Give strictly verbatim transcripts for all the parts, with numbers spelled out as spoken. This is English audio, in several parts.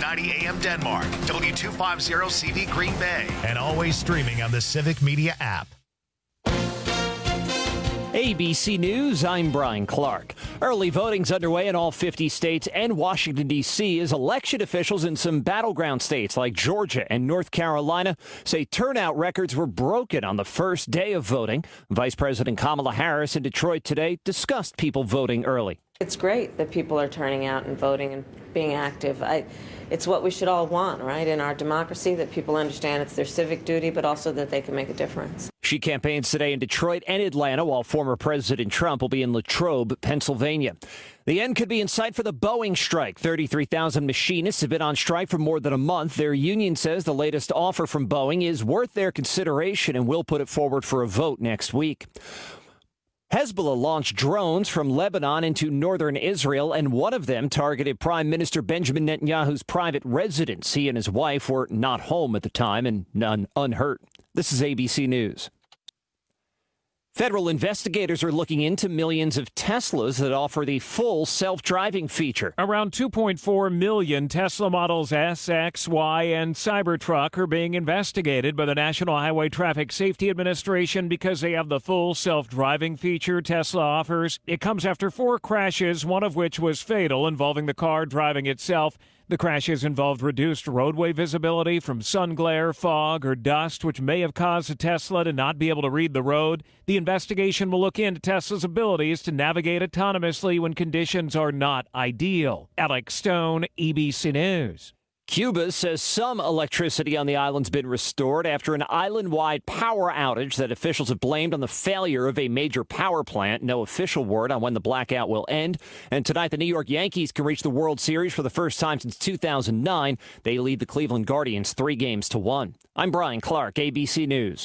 ninety A M Denmark, W two fifty C V Green Bay, and always streaming on the Civic Media app. A B C News, I'm Brian Clark. Early voting's underway in all fifty states and Washington, D C as election officials in some battleground states like Georgia and North Carolina say turnout records were broken on the first day of voting. Vice President Kamala Harris in Detroit today discussed people voting early. It's great that people are turning out and voting and being active. I, it's what we should all want, right, in our democracy, that people understand it's their civic duty, but also that they can make a difference. She campaigns today in Detroit and Atlanta, while former President Trump will be in Latrobe, Pennsylvania. The end could be in sight for the Boeing strike. thirty-three thousand machinists have been on strike for more than a month. Their union says the latest offer from Boeing is worth their consideration and will put it forward for a vote next week. Hezbollah launched drones from Lebanon into northern Israel, and one of them targeted Prime Minister Benjamin Netanyahu's private residence. He and his wife were not home at the time and none unhurt. This is A B C News. Federal investigators are looking into millions of Teslas that offer the full self-driving feature. Around two point four million Tesla models S, X, Y, and Cybertruck are being investigated by the National Highway Traffic Safety Administration because they have the full self-driving feature Tesla offers. It comes after four crashes, one of which was fatal, involving the car driving itself. The crashes involved reduced roadway visibility from sun glare, fog, or dust, which may have caused a Tesla to not be able to read the road. The investigation will look into Tesla's abilities to navigate autonomously when conditions are not ideal. Alex Stone, A B C News. Cuba says some electricity on the island's been restored after an island-wide power outage that officials have blamed on the failure of a major power plant. No official word on when the blackout will end. And tonight, the New York Yankees can reach the World Series for the first time since two thousand nine. They lead the Cleveland Guardians three games to one. I'm Brian Clark, A B C News.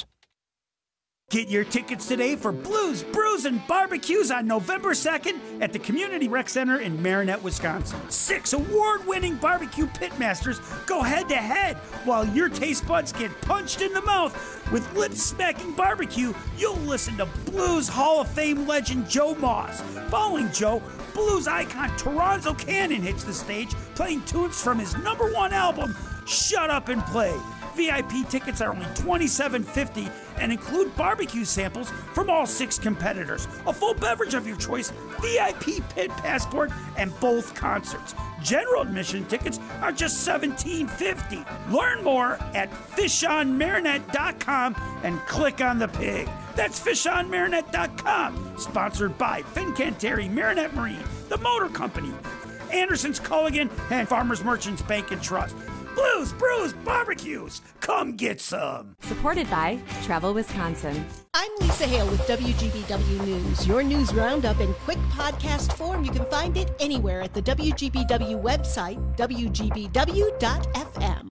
Get your tickets today for Blues, Brews, and Barbecues on November second at the Community Rec Center in Marinette, Wisconsin. Six award-winning barbecue pitmasters go head-to-head while your taste buds get punched in the mouth. With lip-smacking barbecue, you'll listen to Blues Hall of Fame legend Joe Moss. Following Joe, blues icon Toronzo Cannon hits the stage, playing tunes from his number one album, Shut Up and Play. V I P tickets are only twenty-seven fifty and include barbecue samples from all six competitors, a full beverage of your choice, V I P pit passport, and both concerts. General admission tickets are just seventeen fifty. Learn more at fish on marinette dot com and click on the pig. That's fish on marinette dot com. Sponsored by Fincantieri Marinette Marine, the Motor Company, Anderson's Culligan, and Farmers Merchants Bank and Trust. Blues, Brews, Barbecues. Come get some. Supported by Travel Wisconsin. I'm Lisa Hale with W G B W News. Your news roundup in quick podcast form. You can find it anywhere at the W G B W website, W G B W dot F M.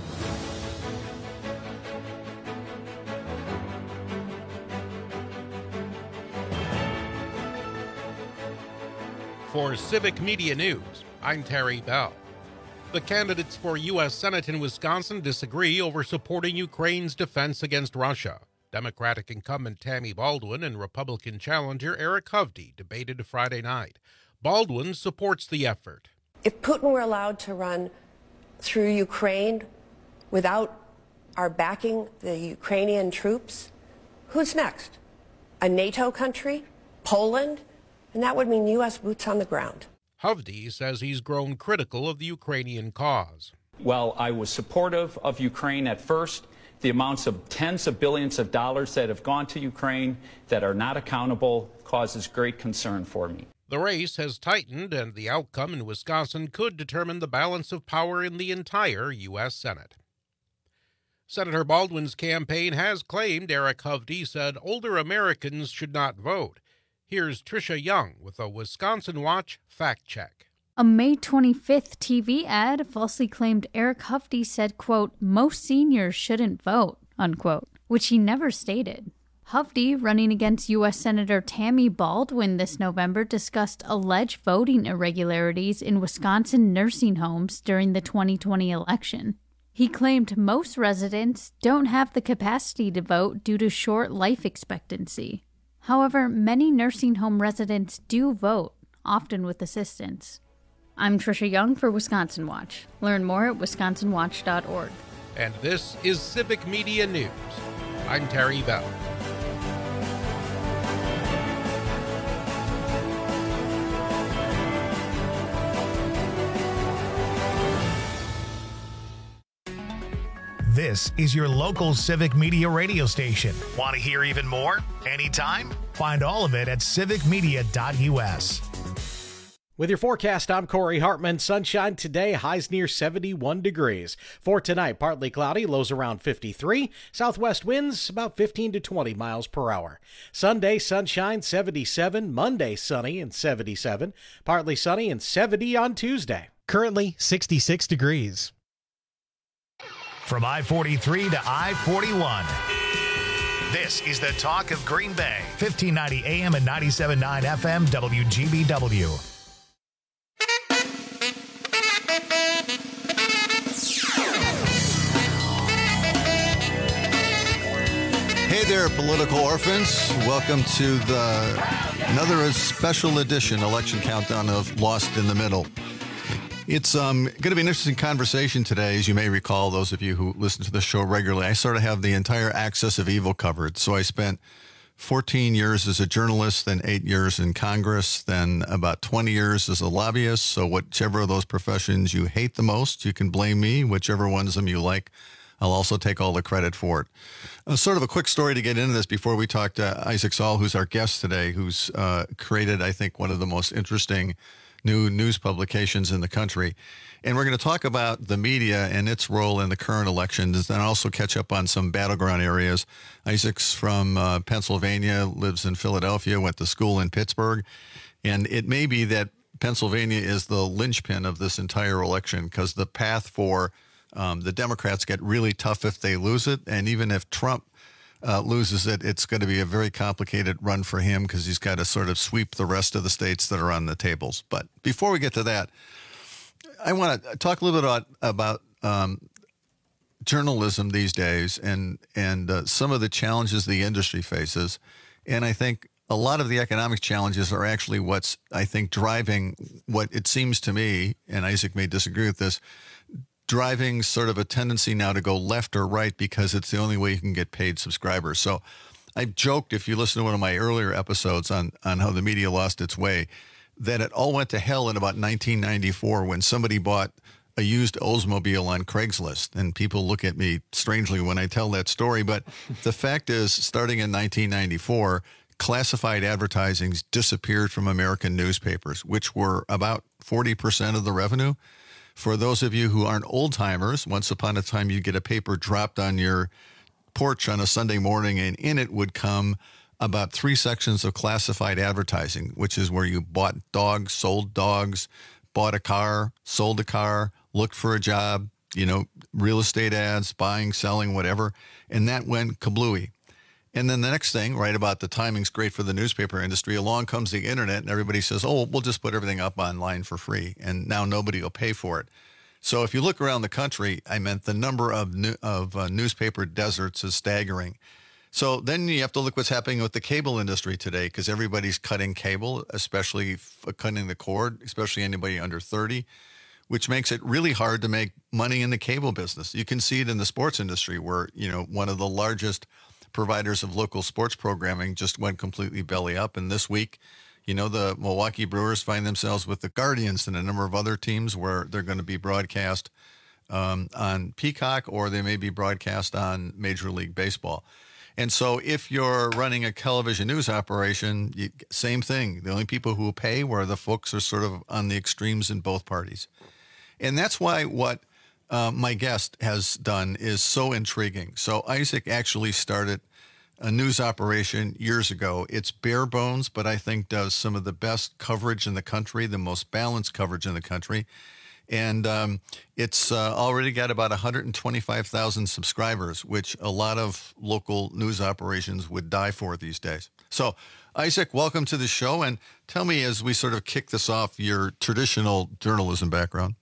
For Civic Media News, I'm Terry Bell. The candidates for U S Senate in Wisconsin disagree over supporting Ukraine's defense against Russia. Democratic incumbent Tammy Baldwin and Republican challenger Eric Hovde debated Friday night. Baldwin supports the effort. If Putin were allowed to run through Ukraine without our backing the Ukrainian troops, who's next? A NATO country? Poland? And that would mean U S boots on the ground. Hovde says he's grown critical of the Ukrainian cause. Well, I was supportive of Ukraine at first. The amounts of tens of billions of dollars that have gone to Ukraine that are not accountable causes great concern for me. The race has tightened, and the outcome in Wisconsin could determine the balance of power in the entire U S Senate. Senator Baldwin's campaign has claimed Eric Hovde said older Americans should not vote. Here's Tricia Young with a Wisconsin Watch fact check. A May twenty-fifth T V ad falsely claimed Eric Hovde said, quote, most seniors shouldn't vote, unquote, which he never stated. Hovde, running against U S Senator Tammy Baldwin this November, discussed alleged voting irregularities in Wisconsin nursing homes during the twenty twenty election. He claimed most residents don't have the capacity to vote due to short life expectancy. However, many nursing home residents do vote, often with assistance. I'm Trisha Young for Wisconsin Watch. Learn more at wisconsin watch dot org. And this is Civic Media News. I'm Terry Bell. This is your local Civic Media radio station. Want to hear even more? Anytime? Find all of it at civic media dot u s. With your forecast, I'm Corey Hartman. Sunshine today, highs near seventy-one degrees. For tonight, partly cloudy, lows around fifty-three. Southwest winds about fifteen to twenty miles per hour. Sunday, sunshine, seventy-seven. Monday, sunny and seventy-seven. Partly sunny and seventy on Tuesday. Currently, sixty-six degrees. From I forty-three to I forty-one. This is the talk of Green Bay. fifteen ninety A M and ninety-seven point nine F M W G B W. Hey there, political orphans. Welcome to the another special edition election countdown of Lost in the Middle. It's um, going to be an interesting conversation today. As you may recall, those of you who listen to the show regularly, I sort of have the entire axis of evil covered. So I spent fourteen years as a journalist, then eight years in Congress, then about twenty years as a lobbyist. So whichever of those professions you hate the most, you can blame me. Whichever ones of them you like, I'll also take all the credit for it. Uh, sort of a quick story to get into this before we talk to Isaac Saul, who's our guest today, who's uh, created, I think, one of the most interesting new news publications in the country. And we're going to talk about the media and its role in the current elections, and also catch up on some battleground areas. Isaac's from uh, Pennsylvania, lives in Philadelphia, went to school in Pittsburgh. And it may be that Pennsylvania is the linchpin of this entire election, because the path for um, the Democrats get really tough if they lose it. And even if Trump Uh, loses it, it's going to be a very complicated run for him, because he's got to sort of sweep the rest of the states that are on the tables. But before we get to that, I want to talk a little bit about, about um, journalism these days and, and uh, some of the challenges the industry faces. And I think a lot of the economic challenges are actually what's, I think, driving what it seems to me, and Isaac may disagree with this, driving sort of a tendency now to go left or right, because it's the only way you can get paid subscribers. So I've joked, if you listen to one of my earlier episodes on, on how the media lost its way, that it all went to hell in about nineteen ninety-four when somebody bought a used Oldsmobile on Craigslist. And people look at me strangely when I tell that story. But the fact is, starting in nineteen ninety-four, classified advertising disappeared from American newspapers, which were about forty percent of the revenue. For those of you who aren't old timers, once upon a time, you'd get a paper dropped on your porch on a Sunday morning, and in it would come about three sections of classified advertising, which is where you bought dogs, sold dogs, bought a car, sold a car, looked for a job, you know, real estate ads, buying, selling, whatever. And that went kablooey. And then the next thing, right about the timing's great for the newspaper industry, along comes the internet, and everybody says, oh, we'll just put everything up online for free. And now nobody will pay for it. So if you look around the country, I meant the number of new, of uh, newspaper deserts is staggering. So then you have to look what's happening with the cable industry today, because everybody's cutting cable, especially f- cutting the cord, especially anybody under thirty, which makes it really hard to make money in the cable business. You can see it in the sports industry, where, you know, one of the largest providers of local sports programming just went completely belly up. And this week, you know, the Milwaukee Brewers find themselves with the Guardians and a number of other teams where they're going to be broadcast um, on Peacock, or they may be broadcast on Major League Baseball. And so if you're running a television news operation, you, same thing. The only people who pay were the folks who are sort of on the extremes in both parties. And that's why what Uh, my guest has done is so intriguing. So Isaac actually started a news operation years ago. It's bare bones, but I think does some of the best coverage in the country, the most balanced coverage in the country. And um, it's uh, already got about one hundred twenty-five thousand subscribers, which a lot of local news operations would die for these days. So Isaac, welcome to the show. And tell me, as we sort of kick this off, your traditional journalism background.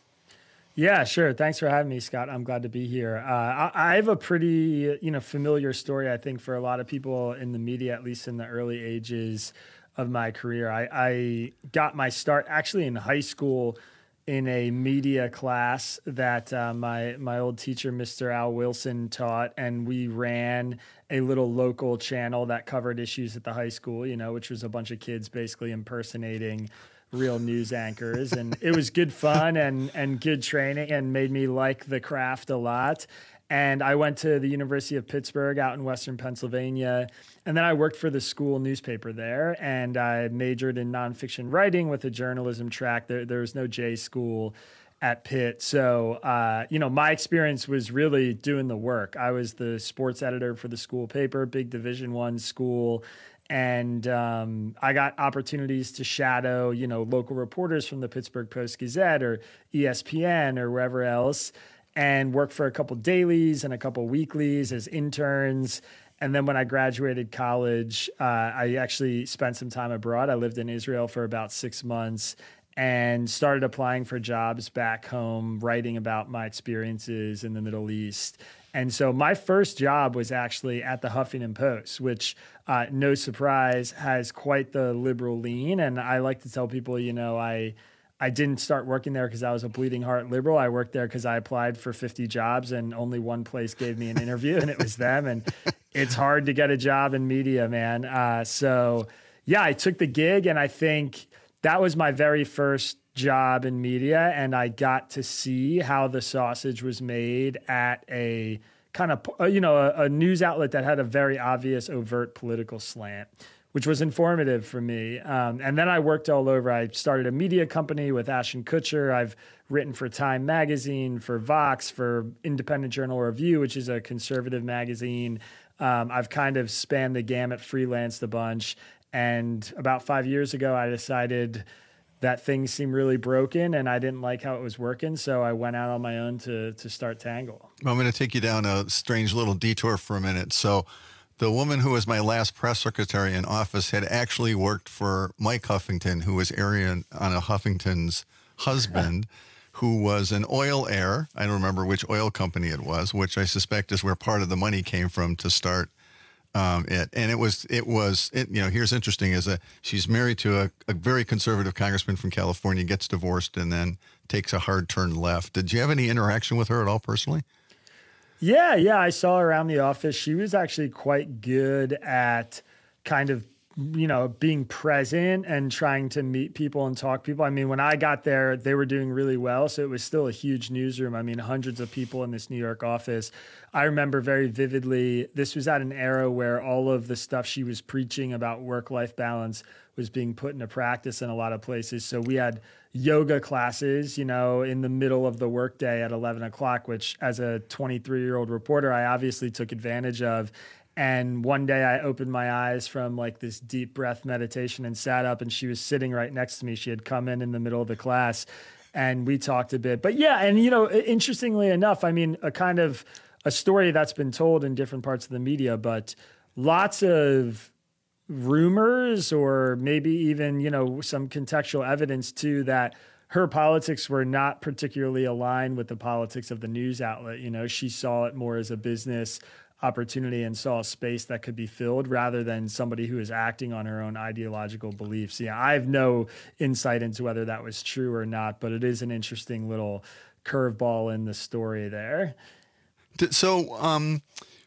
Yeah, sure. Thanks for having me, Scott. I'm glad to be here. Uh, I, I have a pretty, you know, familiar story, I think, for a lot of people in the media, at least in the early ages of my career. I, I got my start actually in high school in a media class that uh, my my old teacher, Mister Al Wilson, taught, and we ran a little local channel that covered issues at the high school, you know, which was a bunch of kids basically impersonating real news anchors. And it was good fun and, and good training and made me like the craft a lot. And I went to the University of Pittsburgh out in Western Pennsylvania. And then I worked for the school newspaper there. And I majored in nonfiction writing with a journalism track. There, there was no J school at Pitt. So, uh, you know, my experience was really doing the work. I was the sports editor for the school paper, big Division One school. And um, I got opportunities to shadow, you know, local reporters from the Pittsburgh Post-Gazette or E S P N or wherever else, and work for a couple dailies and a couple weeklies as interns. And then when I graduated college, uh, I actually spent some time abroad. I lived in Israel for about six months and started applying for jobs back home, writing about my experiences in the Middle East. And so my first job was actually at the Huffington Post, which, uh, no surprise, has quite the liberal lean. And I like to tell people, you know, I I didn't start working there because I was a bleeding heart liberal. I worked there because I applied for fifty jobs and only one place gave me an interview, and it was them. And it's hard to get a job in media, man. Uh, so, yeah, I took the gig, and I think that was my very first job in media, and I got to see how the sausage was made at a kind of, you know, a, a news outlet that had a very obvious, overt political slant, which was informative for me. Um, and then I worked all over. I started a media company with Ashton Kutcher. I've written for Time Magazine, for Vox, for Independent Journal Review, which is a conservative magazine. Um, I've kind of spanned the gamut, freelanced a bunch. And about five years ago, I decided that things seemed really broken and I didn't like how it was working. So I went out on my own to, to start Tangle. I'm going to take you down a strange little detour for a minute. So the woman who was my last press secretary in office had actually worked for Mike Huffington, who was Ariana Huffington's husband, who was an oil heir. I don't remember which oil company it was, which I suspect is where part of the money came from to start um, it. And it was, it was, it, you know, here's interesting is that she's married to a, a very conservative congressman from California, gets divorced, and then takes a hard turn left. Did you have any interaction with her at all personally? Yeah, yeah, I saw her around the office. She was actually quite good at kind of, you know, being present and trying to meet people and talk to people. I mean, when I got there, they were doing really well. So it was still a huge newsroom. I mean, hundreds of people in this New York office. I remember very vividly, this was at an era where all of the stuff she was preaching about work-life balance was being put into practice in a lot of places. So we had yoga classes, you know, in the middle of the workday at eleven o'clock, which as a twenty-three-year-old reporter, I obviously took advantage of. And one day I opened my eyes from like this deep breath meditation and sat up, and she was sitting right next to me. She had come in in the middle of the class and we talked a bit. But yeah, and you know, interestingly enough, I mean, a kind of a story that's been told in different parts of the media, but lots of rumors or maybe even, you know, some contextual evidence too that her politics were not particularly aligned with the politics of the news outlet. You know, she saw it more as a business opportunity and saw a space that could be filled rather than somebody who is acting on her own ideological beliefs. Yeah, I have no insight into whether that was true or not, but it is an interesting little curveball in the story there. So, um,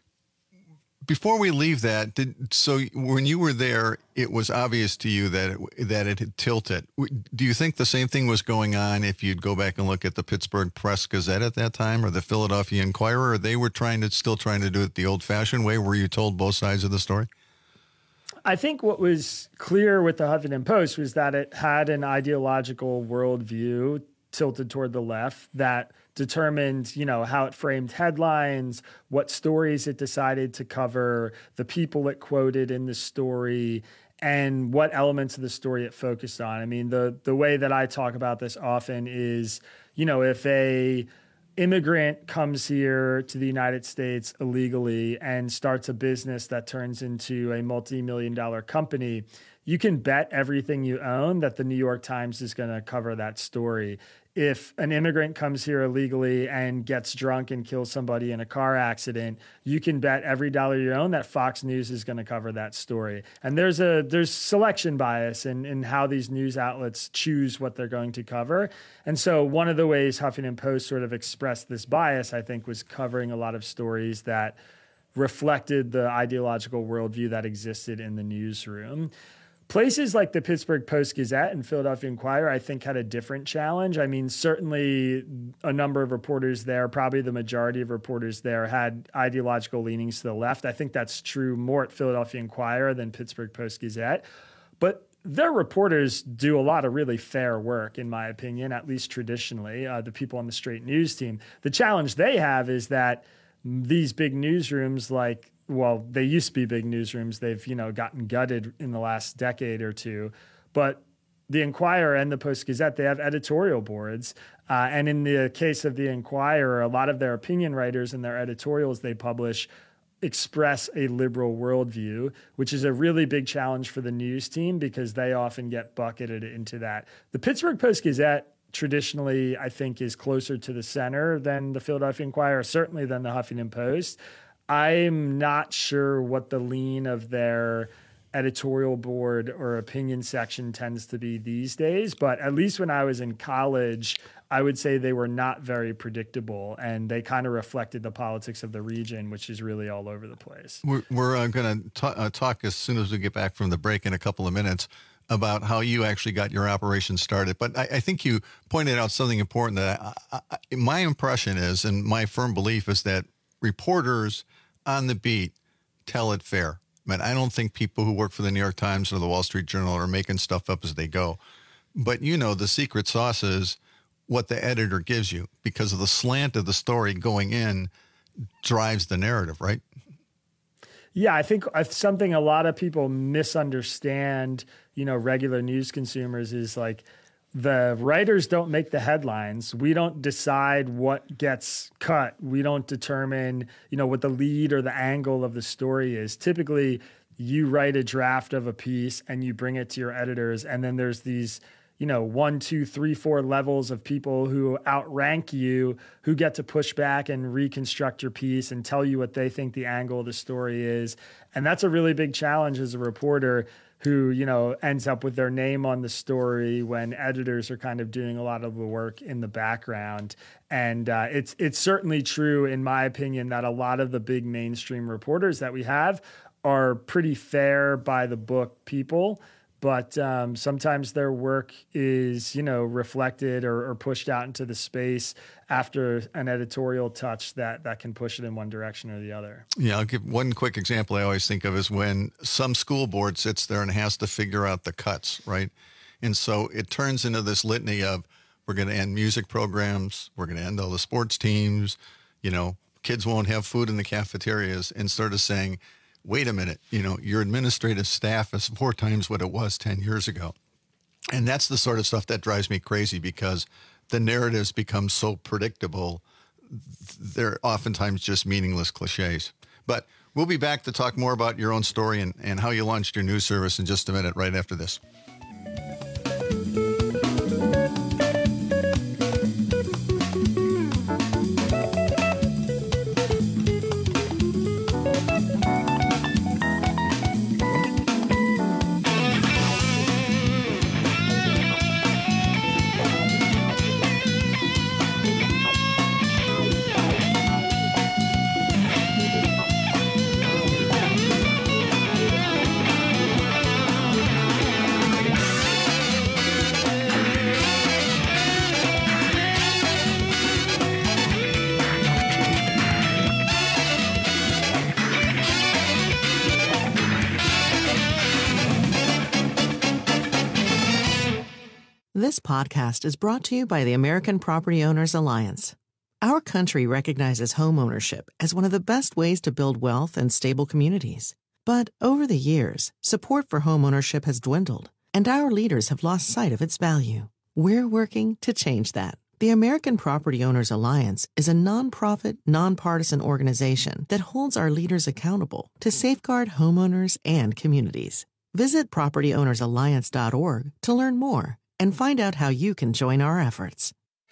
before we leave that, did, so when you were there, it was obvious to you that it, that it had tilted. Do you think the same thing was going on if you'd go back and look at the Pittsburgh Press Gazette at that time or the Philadelphia Inquirer? Or they were trying to still trying to do it the old-fashioned way? Were you told both sides of the story? I think what was clear with the Huffington Post was that it had an ideological worldview tilted toward the left that determined, you know, how it framed headlines, what stories it decided to cover, the people it quoted in the story, and what elements of the story it focused on. I mean, the the way that I talk about this often is, you know, if a immigrant comes here to the United States illegally and starts a business that turns into a multi-million dollar company, you can bet everything you own that the New York Times is going to cover that story. if an immigrant comes here illegally and gets drunk and kills somebody in a car accident, you can bet every dollar you own that Fox News is going to cover that story. And there's a there's selection bias in, in how these news outlets choose what they're going to cover. And so one of the ways Huffington Post sort of expressed this bias, I think, was covering a lot of stories that reflected the ideological worldview that existed in the newsroom. Places like the Pittsburgh Post-Gazette and Philadelphia Inquirer, I think, had a different challenge. I mean, certainly a number of reporters there, probably the majority of reporters there, had ideological leanings to the left. I think that's true more at Philadelphia Inquirer than Pittsburgh Post-Gazette. But their reporters do a lot of really fair work, in my opinion, at least traditionally, uh, the people on the straight news team. The challenge they have is that these big newsrooms like Well, they used to be big newsrooms. They've, you know, gotten gutted in the last decade or two. But the Inquirer and the Post-Gazette, they have editorial boards. Uh, and in the case of the Inquirer, a lot of their opinion writers and their editorials they publish express a liberal worldview, which is a really big challenge for the news team because they often get bucketed into that. The Pittsburgh Post-Gazette traditionally, I think, is closer to the center than the Philadelphia Inquirer, certainly than the Huffington Post. I'm not sure what the lean of their editorial board or opinion section tends to be these days, but at least when I was in college, I would say they were not very predictable, and they kind of reflected the politics of the region, which is really all over the place. We're, we're uh, going to uh, talk as soon as we get back from the break in a couple of minutes about how you actually got your operation started. But I, I think you pointed out something important that I, I, my impression is, and my firm belief is, that reporters on the beat tell it fair. I mean, I don't think people who work for the New York Times or the Wall Street Journal are making stuff up as they go. But, you know, the secret sauce is what the editor gives you, because of the slant of the story going in drives the narrative, right? Yeah, I think something a lot of people misunderstand, you know, regular news consumers, is like, the writers don't make the headlines. We don't decide what gets cut. We don't determine, you know, what the lead or the angle of the story is. Typically, you write a draft of a piece and you bring it to your editors, and then there's these, you know, one, two, three, four levels of people who outrank you, who get to push back and reconstruct your piece and tell you what they think the angle of the story is. And that's a really big challenge as a reporter, who, you know, ends up with their name on the story when editors are kind of doing a lot of the work in the background. And uh, it's it's certainly true, in my opinion, that a lot of the big mainstream reporters that we have are pretty fair by the book people. But um, sometimes their work is, you know, reflected or, or pushed out into the space after an editorial touch that, that can push it in one direction or the other. Yeah, I'll give one quick example I always think of is when some school board sits there and has to figure out the cuts, right? And so it turns into this litany of, we're going to end music programs, we're going to end all the sports teams, you know, kids won't have food in the cafeterias, instead of saying, wait a minute, you know, your administrative staff is four times what it was ten years ago. And that's the sort of stuff that drives me crazy, because the narratives become so predictable. They're oftentimes just meaningless cliches. But we'll be back to talk more about your own story and, and how you launched your news service in just a minute, right after this. This podcast is brought to you by the American Property Owners Alliance. Our country recognizes homeownership as one of the best ways to build wealth and stable communities. But over the years, support for homeownership has dwindled, and our leaders have lost sight of its value. We're working to change that. The American Property Owners Alliance is a nonprofit, nonpartisan organization that holds our leaders accountable to safeguard homeowners and communities. Visit property owners alliance dot org to learn more and find out how you can join our efforts.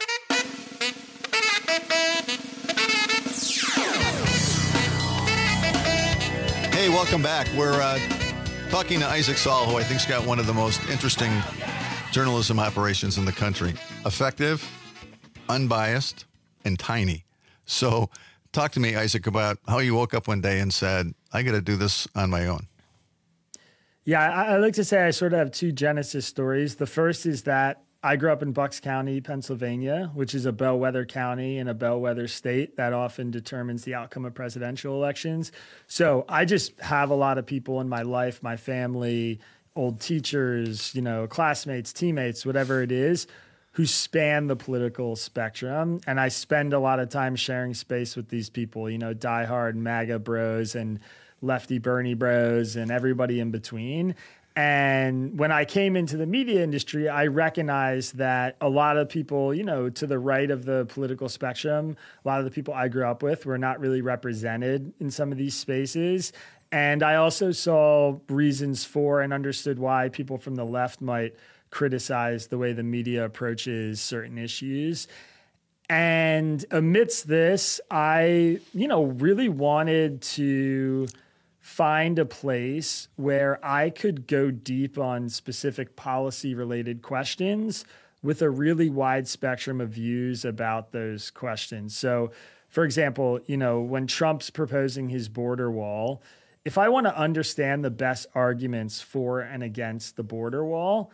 Hey, welcome back. We're uh, talking to Isaac Saul, who I think's got one of the most interesting journalism operations in the country. Effective, unbiased, and tiny. So talk to me, Isaac, about how you woke up one day and said, I got to do this on my own. Yeah, I, I like to say I sort of have two genesis stories. The first is that I grew up in Bucks County, Pennsylvania, which is a bellwether county and a bellwether state that often determines the outcome of presidential elections. So I just have a lot of people in my life, my family, old teachers, you know, classmates, teammates, whatever it is, who span the political spectrum. And I spend a lot of time sharing space with these people, you know, diehard MAGA bros and lefty Bernie bros and everybody in between. And when I came into the media industry, I recognized that a lot of people, you know, to the right of the political spectrum, a lot of the people I grew up with were not really represented in some of these spaces. And I also saw reasons for and understood why people from the left might criticize the way the media approaches certain issues. And amidst this, I, you know, really wanted to find a place where I could go deep on specific policy-related questions with a really wide spectrum of views about those questions. So, for example, you know, when Trump's proposing his border wall, if I want to understand the best arguments for and against the border wall,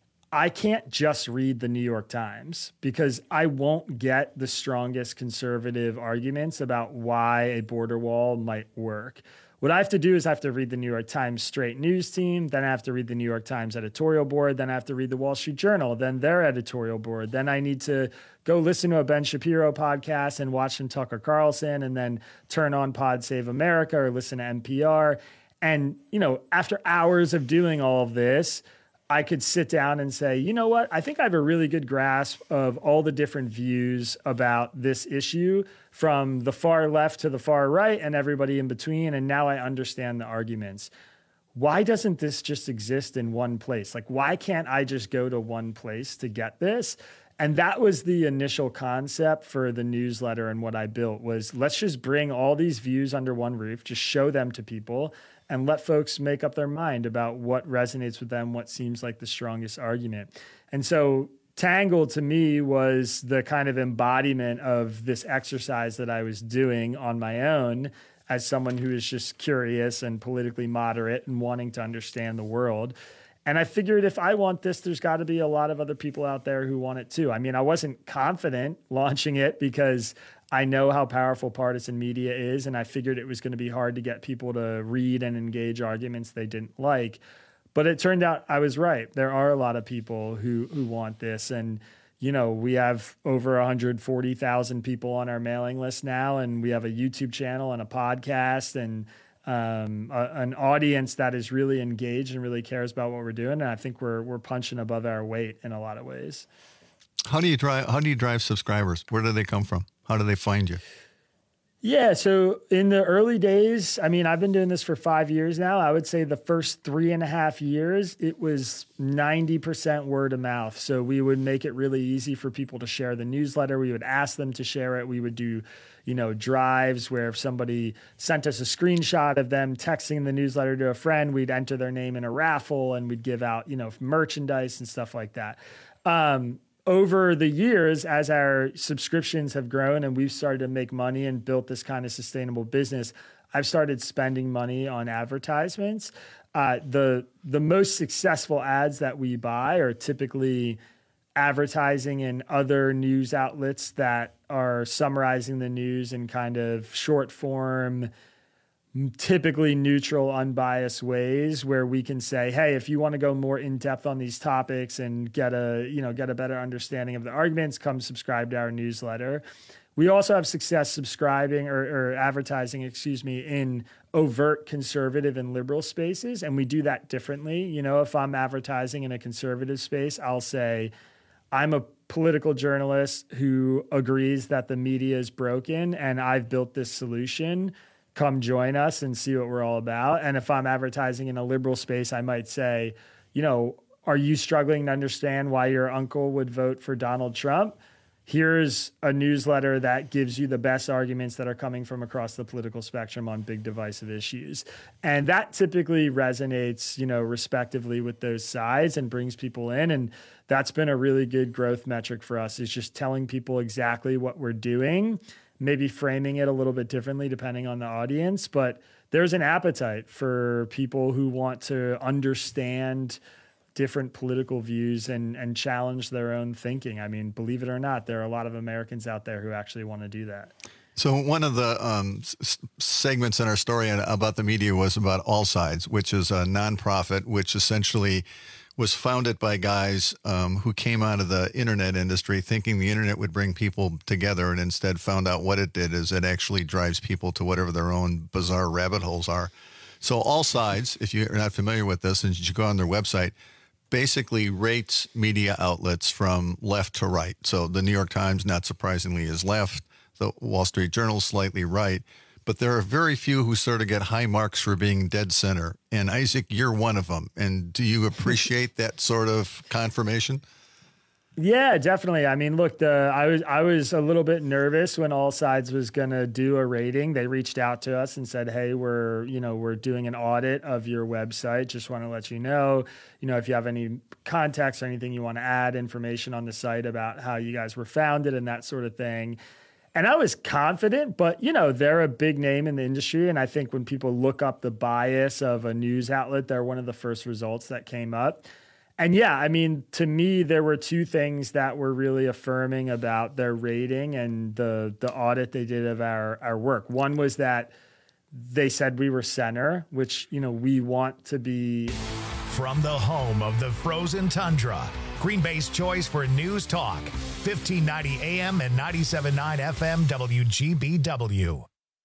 I can't just read the New York Times because I won't get the strongest conservative arguments about why a border wall might work. What I have to do is I have to read the New York Times straight news team, then I have to read the New York Times editorial board, then I have to read the Wall Street Journal, then their editorial board, then I need to go listen to a Ben Shapiro podcast and watch some Tucker Carlson, and then turn on Pod Save America or listen to N P R. And, you know, after hours of doing all of this, I could sit down and say, you know what, I think I have a really good grasp of all the different views about this issue from the far left to the far right and everybody in between. And now I understand the arguments. Why doesn't this just exist in one place? Like, why can't I just go to one place to get this? And that was the initial concept for the newsletter. And what I built was, let's just bring all these views under one roof, just show them to people, and let folks make up their mind about what resonates with them, what seems like the strongest argument. And so Tangle to me was the kind of embodiment of this exercise that I was doing on my own as someone who is just curious and politically moderate and wanting to understand the world. And I figured if I want this, there's got to be a lot of other people out there who want it too. I mean, I wasn't confident launching it because I know how powerful partisan media is, and I figured it was going to be hard to get people to read and engage arguments they didn't like. But it turned out I was right. There are a lot of people who who want this. And, you know, we have over one hundred forty thousand people on our mailing list now, and we have a YouTube channel and a podcast and um, a, an audience that is really engaged and really cares about what we're doing. And I think we're we're punching above our weight in a lot of ways. How do you drive, how do you drive subscribers? Where do they come from? How do they find you? Yeah, so in the early days, I mean, I've been doing this for five years now. I would say the first three and a half years, it was ninety percent word of mouth. So we would make it really easy for people to share the newsletter. We would ask them to share it. We would do, you know, drives where if somebody sent us a screenshot of them texting the newsletter to a friend, we'd enter their name in a raffle and we'd give out, you know, merchandise and stuff like that. Um, Over the years, as our subscriptions have grown and we've started to make money and built this kind of sustainable business, I've started spending money on advertisements. Uh, the the most successful ads that we buy are typically advertising in other news outlets that are summarizing the news in kind of short form, typically neutral, unbiased ways where we can say, hey, if you want to go more in depth on these topics and get a, you know, get a better understanding of the arguments, come subscribe to our newsletter. We also have success subscribing or, or advertising, excuse me, in overt conservative and liberal spaces. And we do that differently. You know, if I'm advertising in a conservative space, I'll say, I'm a political journalist who agrees that the media is broken and I've built this solution. Come join us and see what we're all about. And if I'm advertising in a liberal space, I might say, you know, are you struggling to understand why your uncle would vote for Donald Trump? here's a newsletter that gives you the best arguments that are coming from across the political spectrum on big divisive issues. And that typically resonates, you know, respectively with those sides and brings people in. And that's been a really good growth metric for us, is just telling people exactly what we're doing, maybe framing it a little bit differently depending on the audience. But there's an appetite for people who want to understand different political views and, and challenge their own thinking. I mean, believe it or not, there are a lot of Americans out there who actually want to do that. So one of the um, s- segments in our story about the media was about All Sides, which is a nonprofit, which essentially was founded by guys um, who came out of the internet industry thinking the internet would bring people together, and instead found out what it did is it actually drives people to whatever their own bizarre rabbit holes are. So All Sides, if you're not familiar with this, and you should go on their website, basically rates media outlets from left to right. So the New York Times, not surprisingly, is left. The Wall Street Journal is slightly right. But there are very few who sort of get high marks for being dead center. And Isaac, you're one of them. And do you appreciate that sort of confirmation? Yeah, definitely. I mean, look, the I was I was a little bit nervous when All Sides was going to do a rating. They reached out to us and said, "Hey, we're, you know, we're doing an audit of your website. Just want to let you know, you know, if you have any context or anything you want to add, information on the site about how you guys were founded and that sort of thing." And I was confident, but, you know, they're a big name in the industry. And I think when people look up the bias of a news outlet, they're one of the first results that came up. And yeah, I mean, to me, there were two things that were really affirming about their rating and the the audit they did of our, our work. One was that they said we were center, which, you know, we want to be. From the home of the frozen tundra, Green Bay's choice for news talk, fifteen ninety A M and ninety-seven point nine F M W G B W.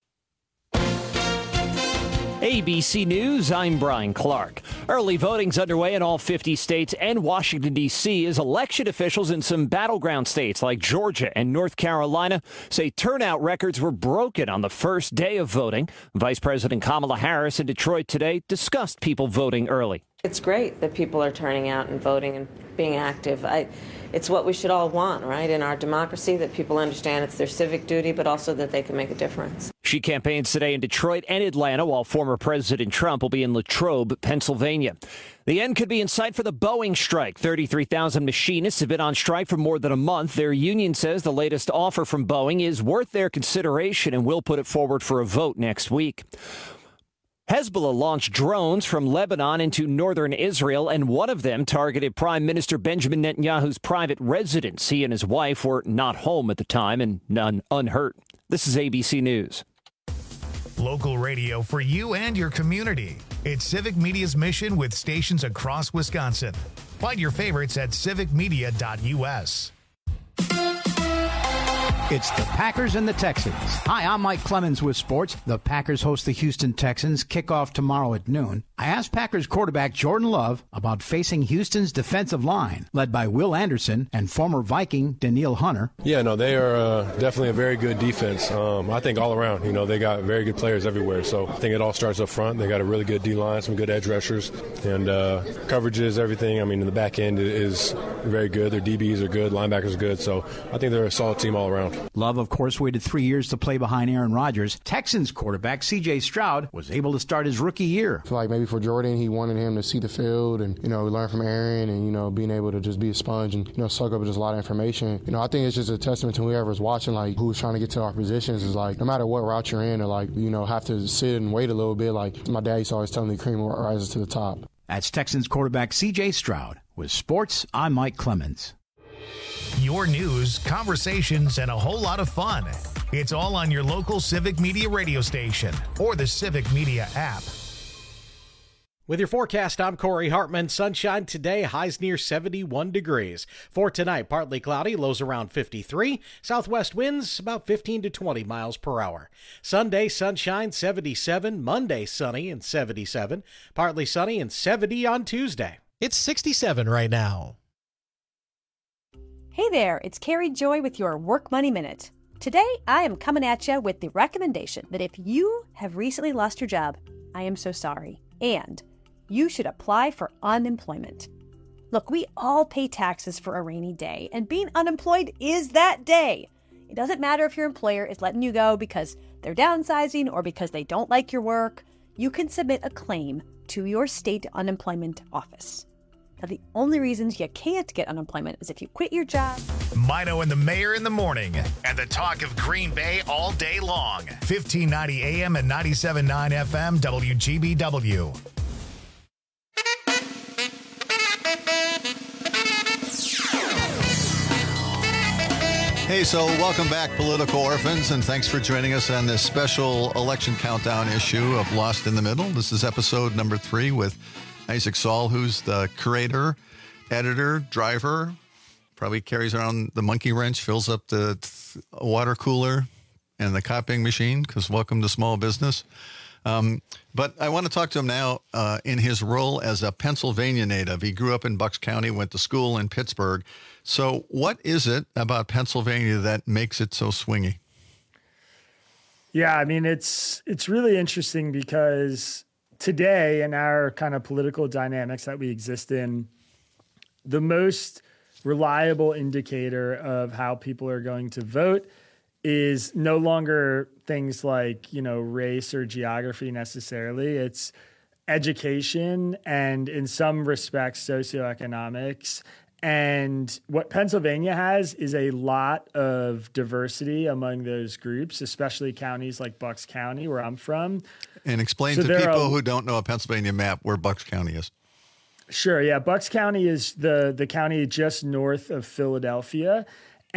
A B C News, I'm Brian Clark. Early voting's underway in all fifty states and Washington, D C as election officials in some battleground states like Georgia and North Carolina say turnout records were broken on the first day of voting. Vice President Kamala Harris in Detroit today discussed people voting early. It's great that people are turning out and voting and being active. I, it's what we should all want, right, in our democracy, that people understand it's their civic duty, but also that they can make a difference. She campaigns today in Detroit and Atlanta, while former President Trump will be in Latrobe, Pennsylvania. The end could be in sight for the Boeing strike. thirty-three thousand machinists have been on strike for more than a month. Their union says the latest offer from Boeing is worth their consideration and will put it forward for a vote next week. Hezbollah launched drones from Lebanon into northern Israel, and one of them targeted Prime Minister Benjamin Netanyahu's private residence. He and his wife were not home at the time and none unhurt. This is A B C News. Local radio for you and your community. It's Civic Media's mission with stations across Wisconsin. Find your favorites at civic media dot U S. It's the Packers and the Texans. Hi, I'm Mike Clemens with sports. The Packers host the Houston Texans. Kickoff tomorrow at noon. I asked Packers quarterback Jordan Love about facing Houston's defensive line, led by Will Anderson and former Viking Danielle Hunter. Yeah, no, they are uh, definitely a very good defense. Um, I think all around, you know, they got very good players everywhere. So I think it all starts up front. They got a really good D-line, some good edge rushers, and uh, coverages, everything. I mean, the back end is very good. Their D Bs are good, linebackers are good. So I think they're a solid team all around. Love, of course, waited three years to play behind Aaron Rodgers. Texans quarterback C J Stroud was able to start his rookie year. I feel like maybe for Jordan, he wanted him to see the field and, you know, learn from Aaron and, you know, being able to just be a sponge and, you know, suck up just a lot of information. You know, I think it's just a testament to whoever's watching, like, who's trying to get to our positions is, like, no matter what route you're in or, like, you know, have to sit and wait a little bit. Like, my dad used to always tell me, cream rises to the top. That's Texans quarterback C J Stroud. With sports, I'm Mike Clemens. Your news, conversations, and a whole lot of fun. It's all on your local Civic Media radio station or the Civic Media app. With your forecast, I'm Corey Hartman. Sunshine today, highs near seventy-one degrees. For tonight, partly cloudy, lows around fifty-three. Southwest winds about fifteen to twenty miles per hour. Sunday, sunshine, seventy-seven. Monday, sunny and seventy-seven. Partly sunny and seventy on Tuesday. It's sixty-seven right now. Hey there, it's Carrie Joy with your Work Money Minute. Today, I am coming at you with the recommendation that if you have recently lost your job, I am so sorry, and you should apply for unemployment. Look, we all pay taxes for a rainy day, and being unemployed is that day. It doesn't matter if your employer is letting you go because they're downsizing or because they don't like your work. You can submit a claim to your state unemployment office. Now, the only reasons you can't get unemployment is if you quit your job. Mino and the Mayor in the morning, and the talk of Green Bay all day long. fifteen ninety A M and ninety-seven point nine F M W G B W. Hey, so welcome back, political orphans, and thanks for joining us on this special election countdown issue of Lost in the Middle. This is episode number three with Isaac Saul, who's the curator, editor, driver, probably carries around the monkey wrench, fills up the th- water cooler and the copying machine, because welcome to small business. Um, but I want to talk to him now uh, in his role as a Pennsylvania native. He grew up in Bucks County, went to school in Pittsburgh. So what is it about Pennsylvania that makes it so swingy? Yeah, I mean, it's it's really interesting because today in our kind of political dynamics that we exist in, the most reliable indicator of how people are going to vote is no longer things like, you know, race or geography necessarily. It's education and in some respects, socioeconomics. And what Pennsylvania has is a lot of diversity among those groups, especially counties like Bucks County, where I'm from. And explain So to there people are- who don't know a Pennsylvania map where Bucks County is. Sure. Yeah. Bucks County is the, the county just north of Philadelphia,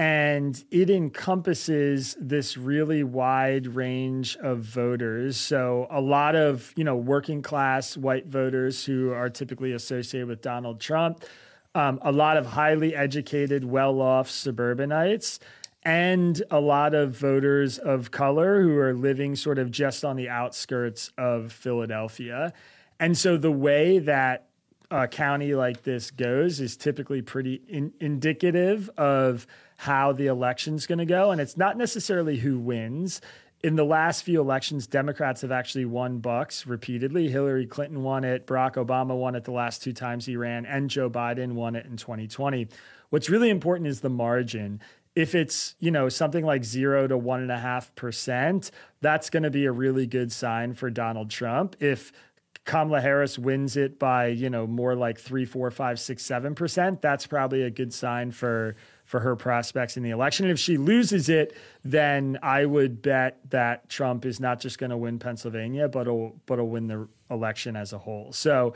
and it encompasses this really wide range of voters. So a lot of, you know, working class white voters who are typically associated with Donald Trump, um, a lot of highly educated, well-off suburbanites, and a lot of voters of color who are living sort of just on the outskirts of Philadelphia. And so the way that a county like this goes is typically pretty in- indicative of how the election's going to go. And it's not necessarily who wins. In the last few elections, Democrats have actually won Bucks repeatedly. Hillary Clinton won it, Barack Obama won it the last two times he ran, and Joe Biden won it in twenty twenty. What's really important is the margin. If it's, you know, something like zero to one and a half percent, that's going to be a really good sign for Donald Trump. If Kamala Harris wins it by, you know, more like three, four, five, six, seven percent, that's probably a good sign for for her prospects in the election. And if she loses it, then I would bet that Trump is not just going to win Pennsylvania, but will but will win the election as a whole. So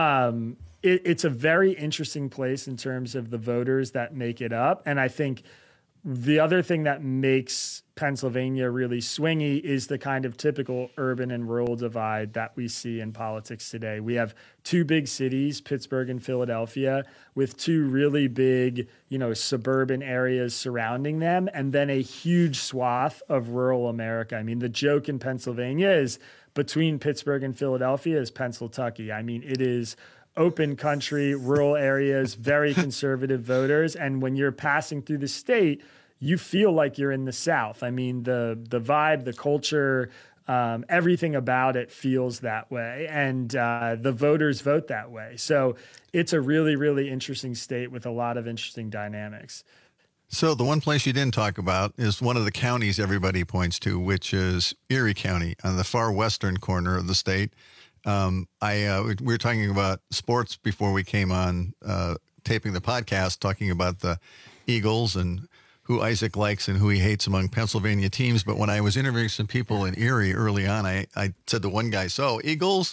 um, it, it's a very interesting place in terms of the voters that make it up. And I think the other thing that makes Pennsylvania really swingy is the kind of typical urban and rural divide that we see in politics today. We have two big cities, Pittsburgh and Philadelphia, with two really big, you know, suburban areas surrounding them, and then a huge swath of rural America. I mean, the joke in Pennsylvania is between Pittsburgh and Philadelphia is Pennsyltucky. I mean, it is open country, rural areas, very conservative voters. And when you're passing through the state, you feel like you're in the South. I mean, the the vibe, the culture, um, everything about it feels that way. And uh, the voters vote that way. So it's a really, really interesting state with a lot of interesting dynamics. So the one place you didn't talk about is one of the counties everybody points to, which is Erie County on the far western corner of the state. Um, I uh, we were talking about sports before we came on uh, taping the podcast, talking about the Eagles and who Isaac likes and who he hates among Pennsylvania teams. But when I was interviewing some people in Erie early on, I, I said to one guy, so Eagles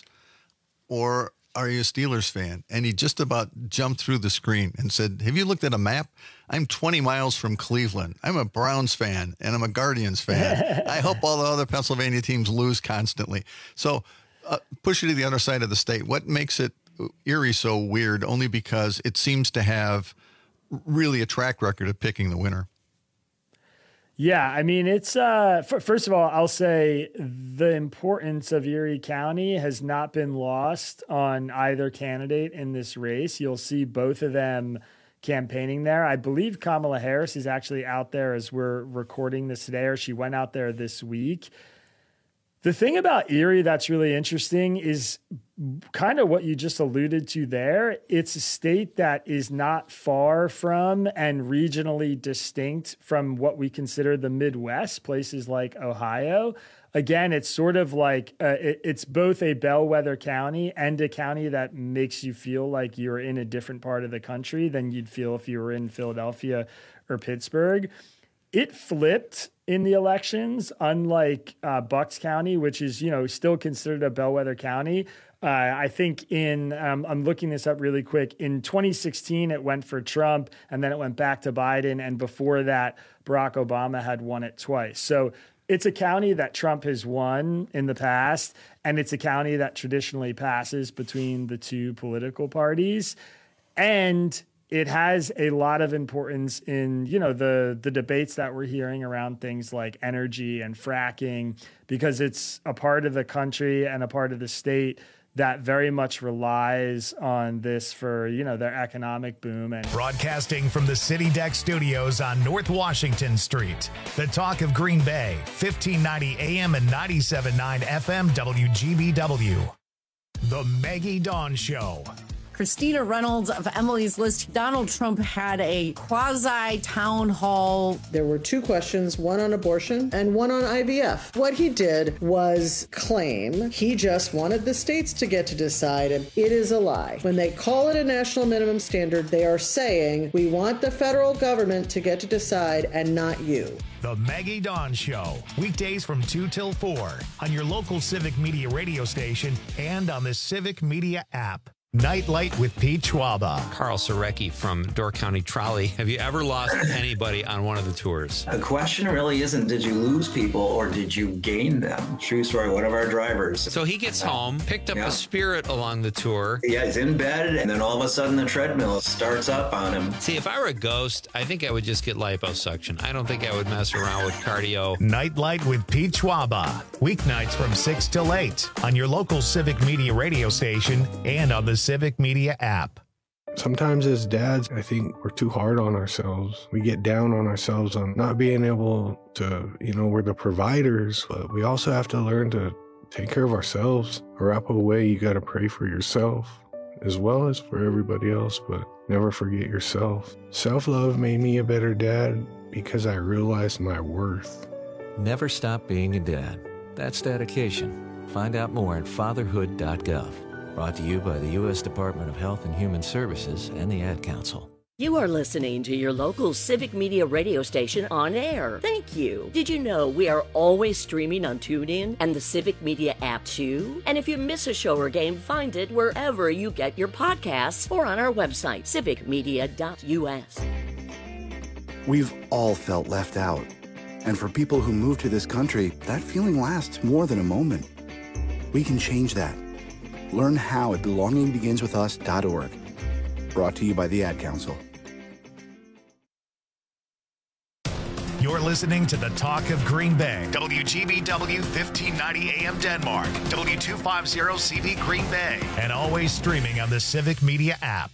or are you a Steelers fan? And he just about jumped through the screen and said, have you looked at a map? I'm twenty miles from Cleveland. I'm a Browns fan and I'm a Guardians fan. I hope all the other Pennsylvania teams lose constantly. So uh, push it to the other side of the state. What makes it Erie so weird? Only because it seems to have really a track record of picking the winner. Yeah, I mean, it's, uh, f- first of all, I'll say the importance of Erie County has not been lost on either candidate in this race. You'll see both of them campaigning there. I believe Kamala Harris is actually out there as we're recording this today, or she went out there this week. The thing about Erie that's really interesting is kind of what you just alluded to there. It's a state that is not far from and regionally distinct from what we consider the Midwest, places like Ohio. Again, it's sort of like uh, it, it's both a bellwether county and a county that makes you feel like you're in a different part of the country than you'd feel if you were in Philadelphia or Pittsburgh. It flipped in the elections, unlike uh, Bucks County, which is, you know, still considered a bellwether county. Uh, I think in, um, I'm looking this up really quick, in twenty sixteen, it went for Trump, and then it went back to Biden. And before that, Barack Obama had won it twice. So it's a county that Trump has won in the past, and it's a county that traditionally passes between the two political parties. And it has a lot of importance in, you know, the the debates that we're hearing around things like energy and fracking, because it's a part of the country and a part of the state that very much relies on this for, you know, their economic boom. And broadcasting from the City Deck Studios on North Washington Street, the talk of Green Bay, fifteen ninety A M and ninety-seven point nine F M W G B W. The Maggie Dawn Show. Christina Reynolds of Emily's List. Donald Trump had a quasi-town hall. There were two questions, one on abortion and one on I V F. What he did was claim he just wanted the states to get to decide, and it is a lie. When they call it a national minimum standard, they are saying we want the federal government to get to decide and not you. The Maggie Dawn Show, weekdays from two till four on your local Civic Media radio station and on the Civic Media app. Nightlight with Pete Schwaba. Carl Sorecki from Door County Trolley. Have you ever lost anybody on one of the tours? The question really isn't did you lose people or did you gain them? True story, one of our drivers. So he gets home, picked up yeah. a Spirit along the tour. Yeah, he's in bed, and then all of a sudden the treadmill starts up on him. See, if I were a ghost, I think I would just get liposuction. I don't think I would mess around with cardio. Nightlight with Pete Schwaba. Weeknights from six till eight on your local Civic Media radio station and on the Civic Media app. Sometimes as dads, I think we're too hard on ourselves. We get down on ourselves on not being able to, you know, we're the providers, but we also have to learn to take care of ourselves. Wrap away, you got to pray for yourself as well as for everybody else, but never forget yourself. Self-love made me a better dad because I realized my worth. Never stop being a dad. That's dedication. Find out more at fatherhood dot gov. Brought to you by the U S Department of Health and Human Services and the Ad Council. You are listening to your local Civic Media radio station on air. Thank you. Did you know we are always streaming on TuneIn and the Civic Media app too? And if you miss a show or game, find it wherever you get your podcasts or on our website, civic media dot U S. We've all felt left out. And for people who move to this country, that feeling lasts more than a moment. We can change that. Learn how at belonging begins with us dot org. Brought to you by the Ad Council. You're listening to the Talk of Green Bay. W G B W fifteen ninety A M Denmark. W two fifty C V Green Bay. And always streaming on the Civic Media app.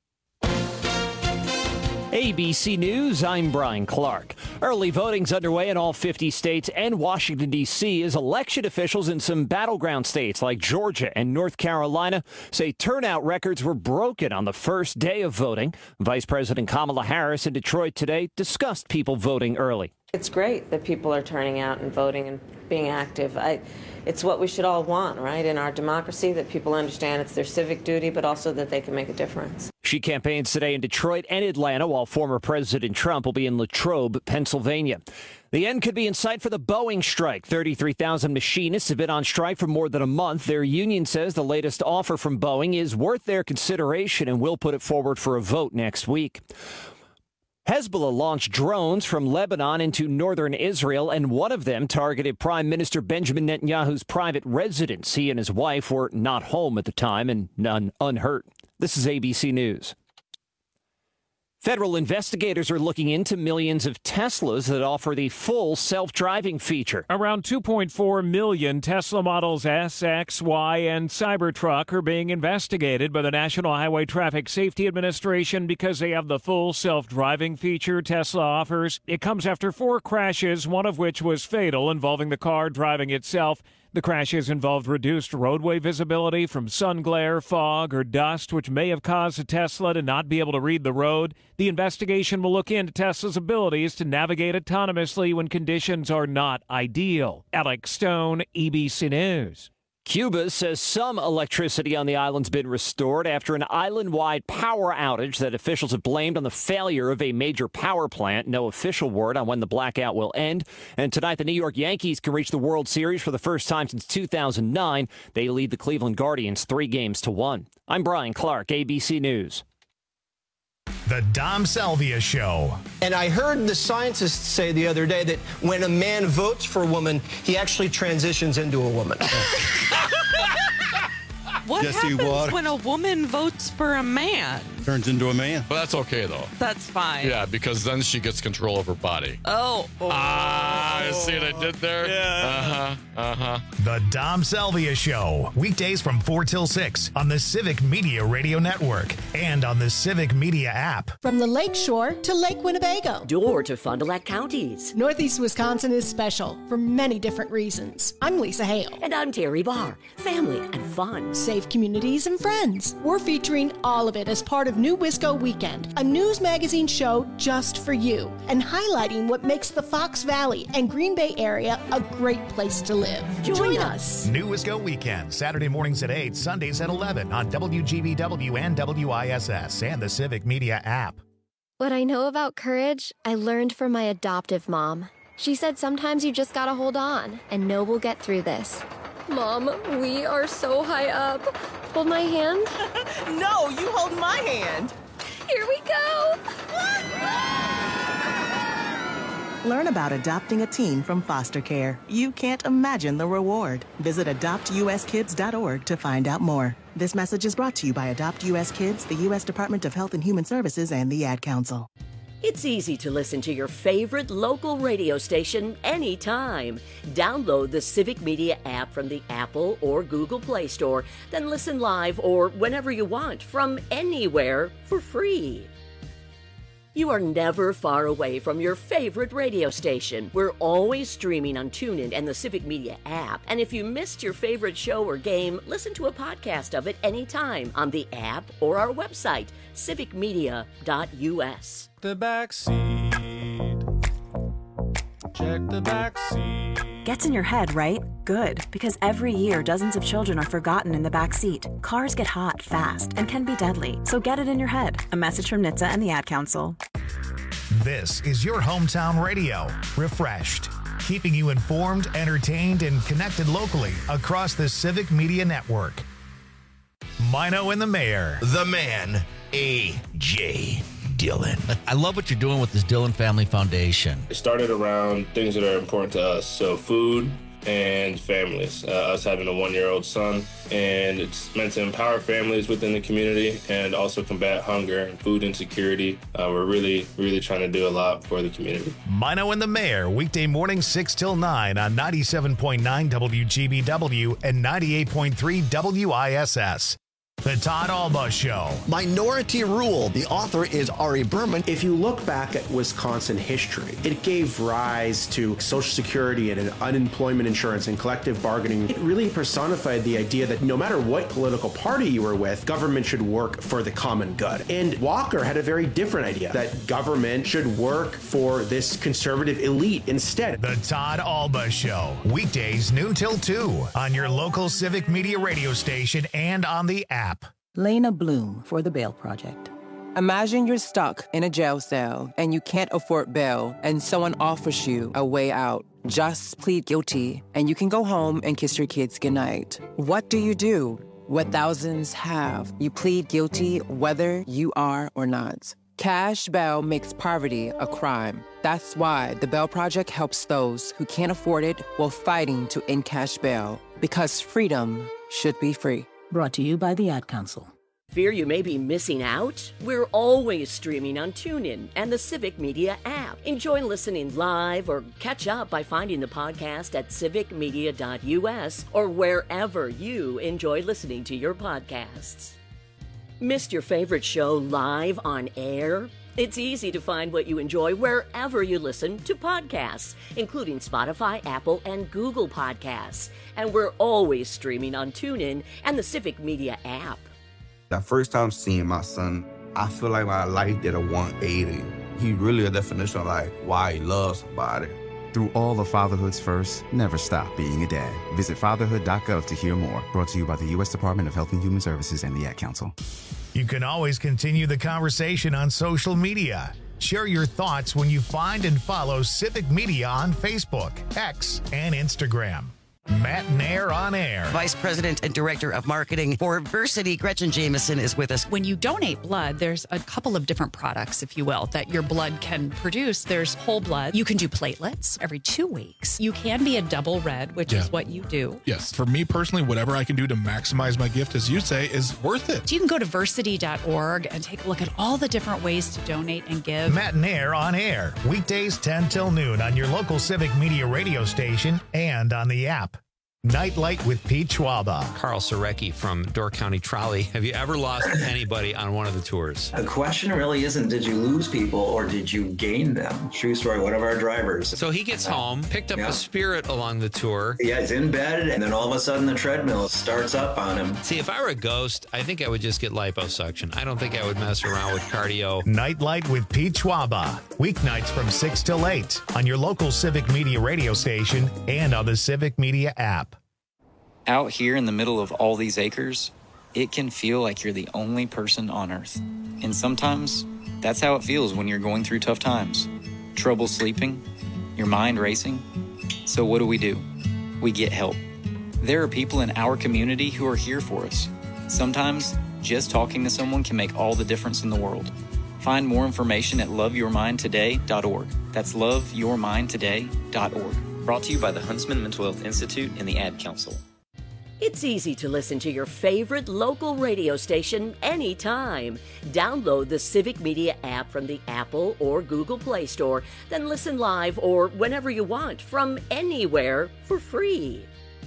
A B C News, I'm Brian Clark. Early voting's underway in all fifty states and Washington, D C as election officials in some battleground states like Georgia and North Carolina say turnout records were broken on the first day of voting. Vice President Kamala Harris in Detroit today discussed people voting early. It's great that people are turning out and voting and being active. I, it's what we should all want, right, in our democracy, that people understand it's their civic duty, but also that they can make a difference. She campaigns today in Detroit and Atlanta, while former President Trump will be in Latrobe, Pennsylvania. The end could be in sight for the Boeing strike. thirty-three thousand machinists have been on strike for more than a month. Their union says the latest offer from Boeing is worth their consideration and will put it forward for a vote next week. Hezbollah launched drones from Lebanon into northern Israel, and one of them targeted Prime Minister Benjamin Netanyahu's private residence. He and his wife were not home at the time and none unhurt. This is A B C News. Federal investigators are looking into millions of Teslas that offer the full self-driving feature. Around two point four million Tesla models S, X, Y, and Cybertruck are being investigated by the National Highway Traffic Safety Administration because they have the full self-driving feature Tesla offers. It comes after four crashes, one of which was fatal, involving the car driving itself. The crashes involved reduced roadway visibility from sun glare, fog, or dust, which may have caused a Tesla to not be able to read the road. The investigation will look into Tesla's abilities to navigate autonomously when conditions are not ideal. Alex Stone, E B C News. Cuba says some electricity on the island's been restored after an island-wide power outage that officials have blamed on the failure of a major power plant. No official word on when the blackout will end. And tonight, the New York Yankees can reach the World Series for the first time since two thousand nine. They lead the Cleveland Guardians three games to one. I'm Brian Clark, A B C News. The Dom Salvia Show. And I heard the scientists say the other day that when a man votes for a woman, he actually transitions into a woman. What Yes, he happens would. when a woman votes for a man? Turns into a man. But that's okay, though. That's fine. Yeah, because then she gets control of her body. Oh. oh. Ah, you see what I did there? Yeah. Uh-huh, uh-huh. The Dom Salvia Show. Weekdays from four till six on the Civic Media Radio Network and on the Civic Media app. From the Lake Shore to Lake Winnebago. Door to Fond du Lac counties. Northeast Wisconsin is special for many different reasons. I'm Lisa Hale. And I'm Terry Barr. Family and fun. Safe communities and friends. We're featuring all of it as part of New Wisco Weekend, a news magazine show just for you, and highlighting what makes the Fox Valley and Green Bay area a great place to live. Join, Join us. us. New Wisco Weekend, Saturday mornings at eight, Sundays at eleven on W G B W and W I S S and the Civic Media app. What I know about courage, I learned from my adoptive mom. She said sometimes you just gotta hold on and know we'll get through this. Mom, we are so high up. Hold my hand. No, you hold my hand. Here we go. Learn about adopting a teen from foster care. You can't imagine the reward. Visit adopt u s kids dot org to find out more. This message is brought to you by Adopt U S Kids, the U S Department of Health and Human Services, and the Ad Council. It's easy to listen to your favorite local radio station anytime. Download the Civic Media app from the Apple or Google Play Store, then listen live or whenever you want from anywhere for free. You are never far away from your favorite radio station. We're always streaming on TuneIn and the Civic Media app. And if you missed your favorite show or game, listen to a podcast of it anytime on the app or our website, civic media dot u s. The back seat. Check the back seat. Gets in your head, right? Good, because every year dozens of children are forgotten in the back seat. Cars get hot fast and can be deadly, so get it in your head. A message from N H T S A and the Ad Council. This is your hometown radio, refreshed, keeping you informed, entertained, and connected locally across the Civic Media Network. Mino and the Mayor. The man, A J Dillon. I love what you're doing with this Dillon Family Foundation. It started around things that are important to us. So food and families. Uh, us having a one-year-old son. And it's meant to empower families within the community and also combat hunger and food insecurity. Uh, we're really, really trying to do a lot for the community. Mino and the Mayor, weekday mornings six till nine on ninety-seven point nine W G B W and ninety-eight point three W I S S. The Todd Alba Show. Minority Rule. The author is Ari Berman. If you look back at Wisconsin history, it gave rise to Social Security and unemployment insurance and collective bargaining. It really personified the idea that no matter what political party you were with, government should work for the common good. And Walker had a very different idea, that government should work for this conservative elite instead. The Todd Alba Show. Weekdays noon till two on your local Civic Media radio station and on the app. Lena Bloom for the Bail Project. Imagine you're stuck in a jail cell and you can't afford bail and someone offers you a way out. Just plead guilty and you can go home and kiss your kids goodnight. What do you do? What thousands have. You plead guilty whether you are or not. Cash bail makes poverty a crime. That's why the Bail Project helps those who can't afford it while fighting to end cash bail. Because freedom should be free. Brought to you by the Ad Council. Fear you may be missing out? We're always streaming on TuneIn and the Civic Media app. Enjoy listening live or catch up by finding the podcast at civic media dot u s or wherever you enjoy listening to your podcasts. Missed your favorite show live on air? It's easy to find what you enjoy wherever you listen to podcasts, including Spotify, Apple, and Google Podcasts. And we're always streaming on TuneIn and the Civic Media app. The first time seeing my son, I feel like my life did a one eighty. He really a definition of like why he loves somebody. Through all of fatherhood's first, never stop being a dad. Visit fatherhood dot gov to hear more. Brought to you by the U S Department of Health and Human Services and the Ad Council. You can always continue the conversation on social media. Share your thoughts when you find and follow Civic Media on Facebook, X, and Instagram. Matt Nair on air. Vice President and Director of Marketing for Versity, Gretchen Jameson, is with us. When you donate blood, there's a couple of different products, if you will, that your blood can produce. There's whole blood. You can do platelets every two weeks. You can be a double red, which Yeah. is what you do. Yes. For me personally, whatever I can do to maximize my gift, as you say, is worth it. So you can go to versity dot org and take a look at all the different ways to donate and give. Matt Nair on air. Weekdays ten till noon on your local Civic Media radio station and on the app. Nightlight with Pete Schwaba. Carl Sorecki from Door County Trolley. Have you ever lost anybody on one of the tours? The question really isn't did you lose people or did you gain them? True story, one of our drivers. So he gets home, picked up Yeah. a Spirit along the tour. Yeah, he's in bed, and then all of a sudden the treadmill starts up on him. See, if I were a ghost, I think I would just get liposuction. I don't think I would mess around with cardio. Nightlight with Pete Schwaba. Weeknights from six till eight on your local Civic Media radio station and on the Civic Media app. Out here in the middle of all these acres, it can feel like you're the only person on Earth. And sometimes, that's how it feels when you're going through tough times. Trouble sleeping, your mind racing. So what do we do? We get help. There are people in our community who are here for us. Sometimes, just talking to someone can make all the difference in the world. Find more information at love your mind today dot org. That's love your mind today dot org. Brought to you by the Huntsman Mental Health Institute and the Ad Council. It's easy to listen to your favorite local radio station anytime. Download the Civic Media app from the Apple or Google Play Store, then listen live or whenever you want from anywhere for free.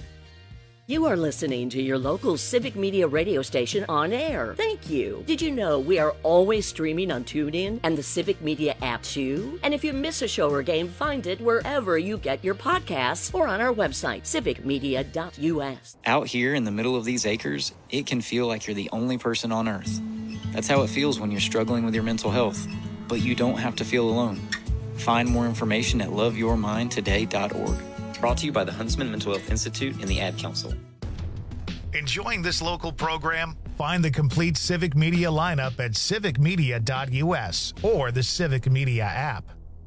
You are listening to your local Civic Media radio station on air. Thank you. Did you know we are always streaming on TuneIn and the Civic Media app too? And if you miss a show or game, find it wherever you get your podcasts or on our website, civic media dot U S. Out here in the middle of these acres, it can feel like you're the only person on Earth. That's how it feels when you're struggling with your mental health. But you don't have to feel alone. Find more information at love your mind today dot org. Brought to you by the Huntsman Mental Health Institute and the Ad Council. Enjoying this local program? Find the complete Civic Media lineup at civic media dot U S or the Civic Media app.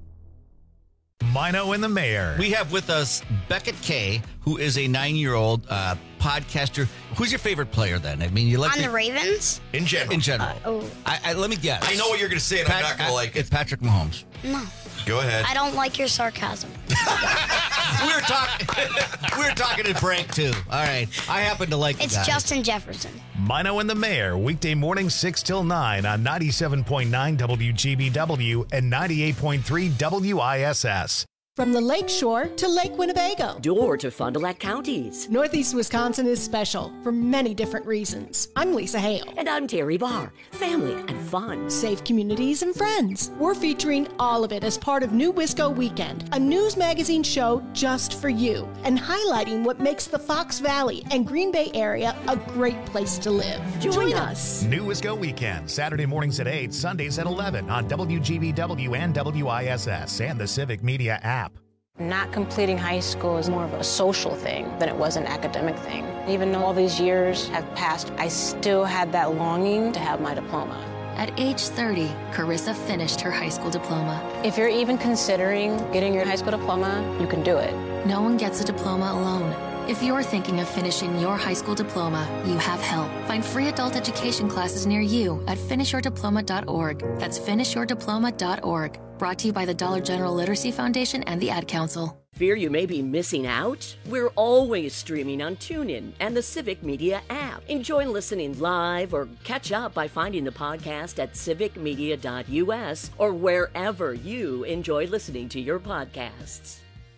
Mino and the Mayor. We have with us Beckett Kay, who is a nine-year-old uh, podcaster. Who's your favorite player then? I mean, you like On the Ravens? in general. In general. Uh, oh. I, I, let me guess. I know what you're gonna say, and I'm not gonna like it. It's Patrick Mahomes. No. Go ahead. I don't like your sarcasm. we were talking. we were talking at break too. All right. I happen to like. It's the guy. Justin Jefferson. Mino and the Mayor, weekday mornings six till nine on ninety-seven point nine W G B W and ninety-eight point three W I S S. From the Lake Shore to Lake Winnebago. Door to Fond du Lac counties. Northeast Wisconsin is special for many different reasons. I'm Lisa Hale. And I'm Terry Barr. Family and fun. Safe communities and friends. We're featuring all of it as part of New Wisco Weekend, a news magazine show just for you, and highlighting what makes the Fox Valley and Green Bay area a great place to live. Join, Join us. us. New Wisco Weekend, Saturday mornings at eight, Sundays at eleven on W G B W and W I S S and the Civic Media app. Not completing high school is more of a social thing than it was an academic thing. Even though all these years have passed, I still had that longing to have my diploma. At age thirty, Carissa finished her high school diploma. If you're even considering getting your high school diploma, you can do it. No one gets a diploma alone. If you're thinking of finishing your high school diploma, you have help. Find free adult education classes near you at finish your diploma dot org. That's finish your diploma dot org. Brought to you by the Dollar General Literacy Foundation and the Ad Council. Fear you may be missing out? We're always streaming on TuneIn and the Civic Media app. Enjoy listening live or catch up by finding the podcast at civic media dot U S or wherever you enjoy listening to your podcasts.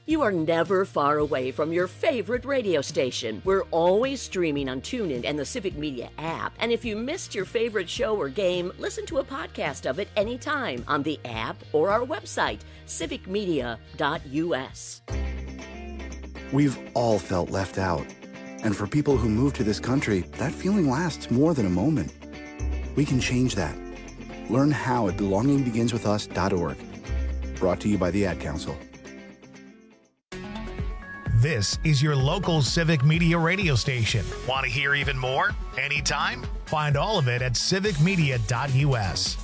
You are never far away from your favorite radio station. We're always streaming on TuneIn and the Civic Media app. And if you missed your favorite show or game, listen to a podcast of it anytime on the app or our website, civic media dot u s. We've all felt left out. And for people who move to this country, that feeling lasts more than a moment. We can change that. Learn how at belonging begins with us dot org. Brought to you by the Ad Council. This is your local Civic Media radio station. Want to hear even more? Anytime? Find all of it at civic media dot u s.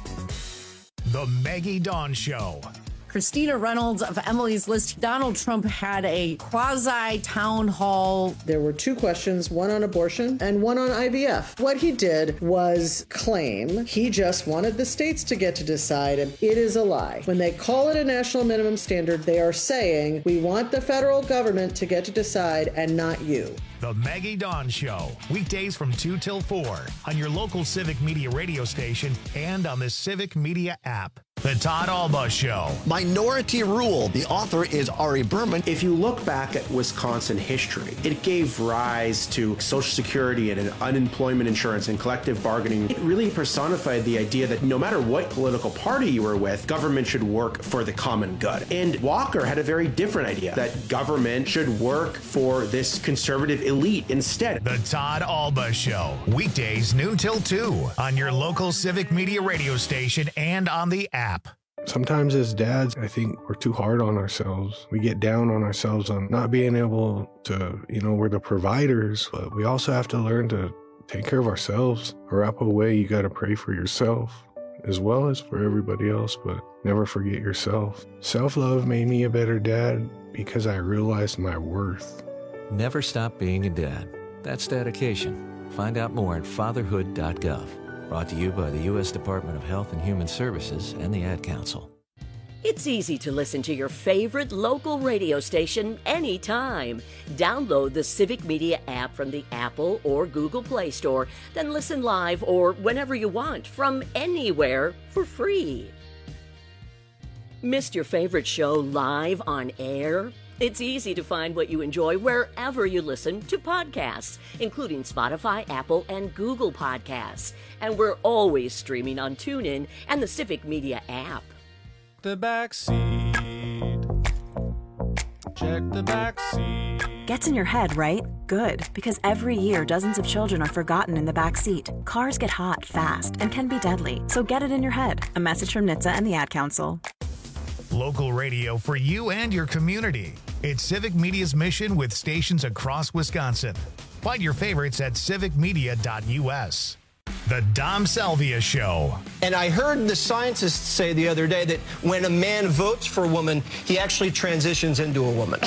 The Maggie Dawn Show. Christina Reynolds of Emily's List. Donald Trump had a quasi-town hall. There were two questions, one on abortion and one on I V F. What he did was claim he just wanted the states to get to decide, and it is a lie. When they call it a national minimum standard, they are saying, we want the federal government to get to decide and not you. The Maggie Dawn Show, weekdays from two till four on your local Civic Media radio station and on the Civic Media app. The Todd Alba Show. Minority Rule. The author is Ari Berman. If you look back at Wisconsin history, it gave rise to Social Security and unemployment insurance and collective bargaining. It really personified the idea that no matter what political party you were with, government should work for the common good. And Walker had a very different idea, that government should work for this conservative elite instead. The Todd Alba Show, weekdays noon till two on your local Civic Media radio station and on the app. Sometimes as dads, I think we're too hard on ourselves. We get down on ourselves on not being able to, you know, we're the providers, but we also have to learn to take care of ourselves. Arapaho way, you got to pray for yourself as well as for everybody else, but never forget yourself. Self-love made me a better dad because I realized my worth. Never stop being a dad. That's dedication. Find out more at fatherhood dot gov. Brought to you by the U S Department of Health and Human Services and the Ad Council. It's easy to listen to your favorite local radio station anytime. Download the Civic Media app from the Apple or Google Play Store, then listen live or whenever you want from anywhere for free. Missed your favorite show live on air? It's easy to find what you enjoy wherever you listen to podcasts, including Spotify, Apple, and Google Podcasts. And we're always streaming on TuneIn and the Civic Media app. The back seat. Check the back seat. Gets in your head, right? Good, because every year dozens of children are forgotten in the back seat. Cars get hot fast and can be deadly, so get it in your head. A message from N H T S A and the Ad Council. Local radio for you and your community. It's Civic Media's mission with stations across Wisconsin. Find your favorites at civic media dot u s. The Dom Salvia Show. And I heard the scientists say the other day that when a man votes for a woman, he actually transitions into a woman.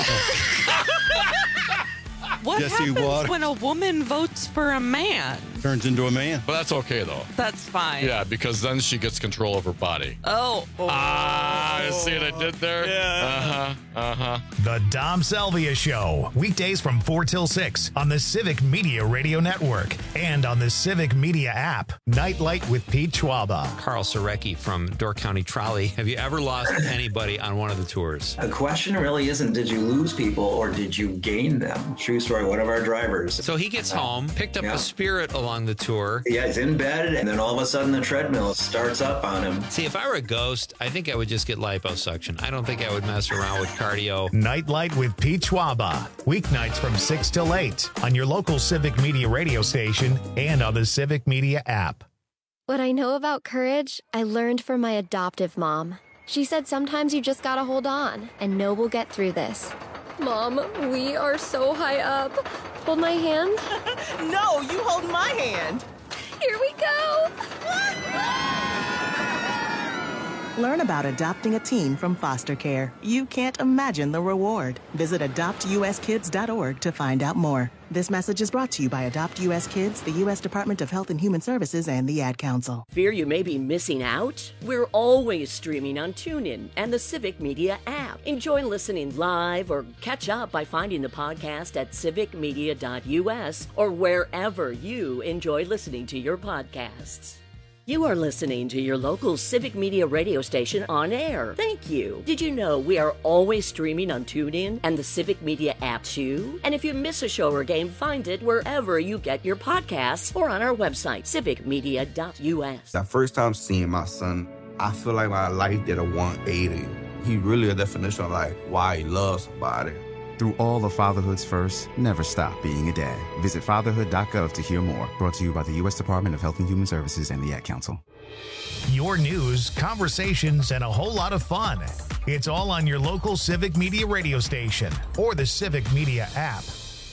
What Jesse happens Water. when a woman votes for a man? Turns into a man. But that's okay, though. That's fine. Yeah, because then she gets control of her body. Oh. oh. Ah, you see what I did there? Yeah. Uh-huh, uh-huh. The Dom Salvia Show, weekdays from four till six on the Civic Media Radio Network and on the Civic Media app. Nightlight with Pete Schwaba. Carl Sorecki from Door County Trolley. Have you ever lost anybody on one of the tours? The question really isn't did you lose people or did you gain them? True story. One of our drivers. So he gets home, picked up yeah. a Spirit along the tour. Yeah, he's in bed, and then all of a sudden the treadmill starts up on him. See, if I were a ghost, I think I would just get liposuction. I don't think I would mess around with cardio. Nightlight with Pete Schwaba. Weeknights from six till eight on your local Civic Media radio station and on the Civic Media app. What I know about courage, I learned from my adoptive mom. She said sometimes you just gotta hold on and know we'll get through this. Mom, we are so high up. Hold my hand. No, you hold my hand. Here we go. Learn about adopting a teen from foster care. You can't imagine the reward. Visit adopt u s kids dot org to find out more. This message is brought to you by Adopt U S Kids, the U S Department of Health and Human Services, and the Ad Council. Fear you may be missing out? We're always streaming on TuneIn and the Civic Media app. Enjoy listening live or catch up by finding the podcast at civic media dot u s or wherever you enjoy listening to your podcasts. You are listening to your local Civic Media radio station on air. Thank you. Did you know we are always streaming on TuneIn and the Civic Media app too? And if you miss a show or game, find it wherever you get your podcasts or on our website, civic media dot U S. The first time seeing my son, I feel like my life did a one eighty. He really a definition of like why he loves somebody. Through all of fatherhood's first, never stop being a dad. Visit fatherhood dot gov to hear more. Brought to you by the U S Department of Health and Human Services and the Ad Council. Your news, conversations, and a whole lot of fun. It's all on your local Civic Media radio station or the Civic Media app.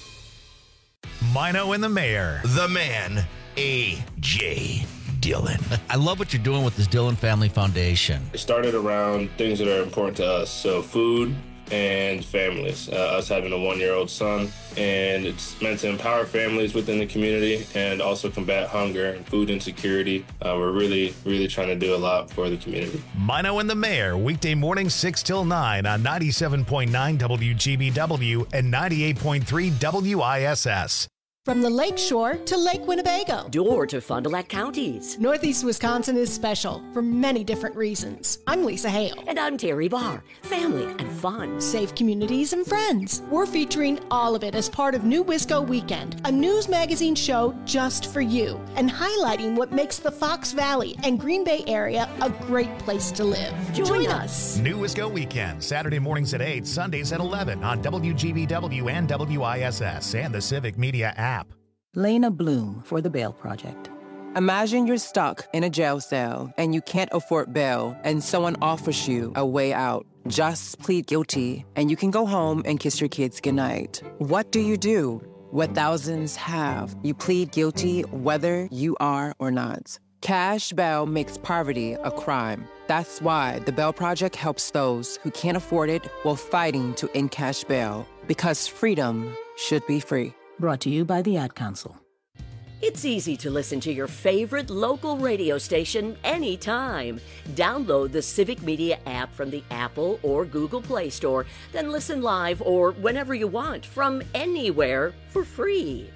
Mino and the Mayor. The man, A J Dillon. I love what you're doing with this Dillon Family Foundation. It started around things that are important to us. So food and families, uh, us having a one-year-old son, and it's meant to empower families within the community and also combat hunger and food insecurity. Uh, we're really, really trying to do a lot for the community. Mino and the Mayor, weekday mornings six till nine on ninety-seven point nine W G B W and ninety-eight point three W I S S. From the Lake Shore to Lake Winnebago. Door to Fond du Lac counties. Northeast Wisconsin is special for many different reasons. I'm Lisa Hale. And I'm Terry Barr. Family and fun. Safe communities and friends. We're featuring all of it as part of New Wisco Weekend, a news magazine show just for you, and highlighting what makes the Fox Valley and Green Bay area a great place to live. Join, Join us. us. New Wisco Weekend, Saturday mornings at eight, Sundays at eleven on W G B W and W I S S and the Civic Media app. Lena Bloom for the Bail Project. Imagine you're stuck in a jail cell and you can't afford bail and someone offers you a way out. Just plead guilty and you can go home and kiss your kids goodnight. What do you do? What thousands have. You plead guilty whether you are or not. Cash bail makes poverty a crime. That's why the Bail Project helps those who can't afford it while fighting to end cash bail. Because freedom should be free. Brought to you by the Ad Council. It's easy to listen to your favorite local radio station anytime. Download the Civic Media app from the Apple or Google Play Store, then listen live or whenever you want from anywhere for free.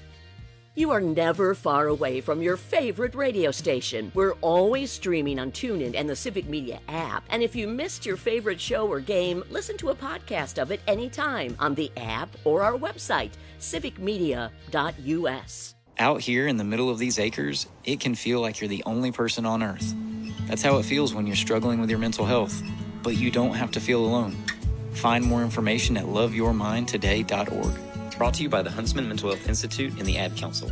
You are never far away from your favorite radio station. We're always streaming on TuneIn and the Civic Media app. And if you missed your favorite show or game, listen to a podcast of it anytime on the app or our website, civic media dot U S. Out here in the middle of these acres, it can feel like you're the only person on Earth. That's how it feels when you're struggling with your mental health. But you don't have to feel alone. Find more information at love your mind today dot org. Brought to you by the Huntsman Mental Health Institute and the Ad Council.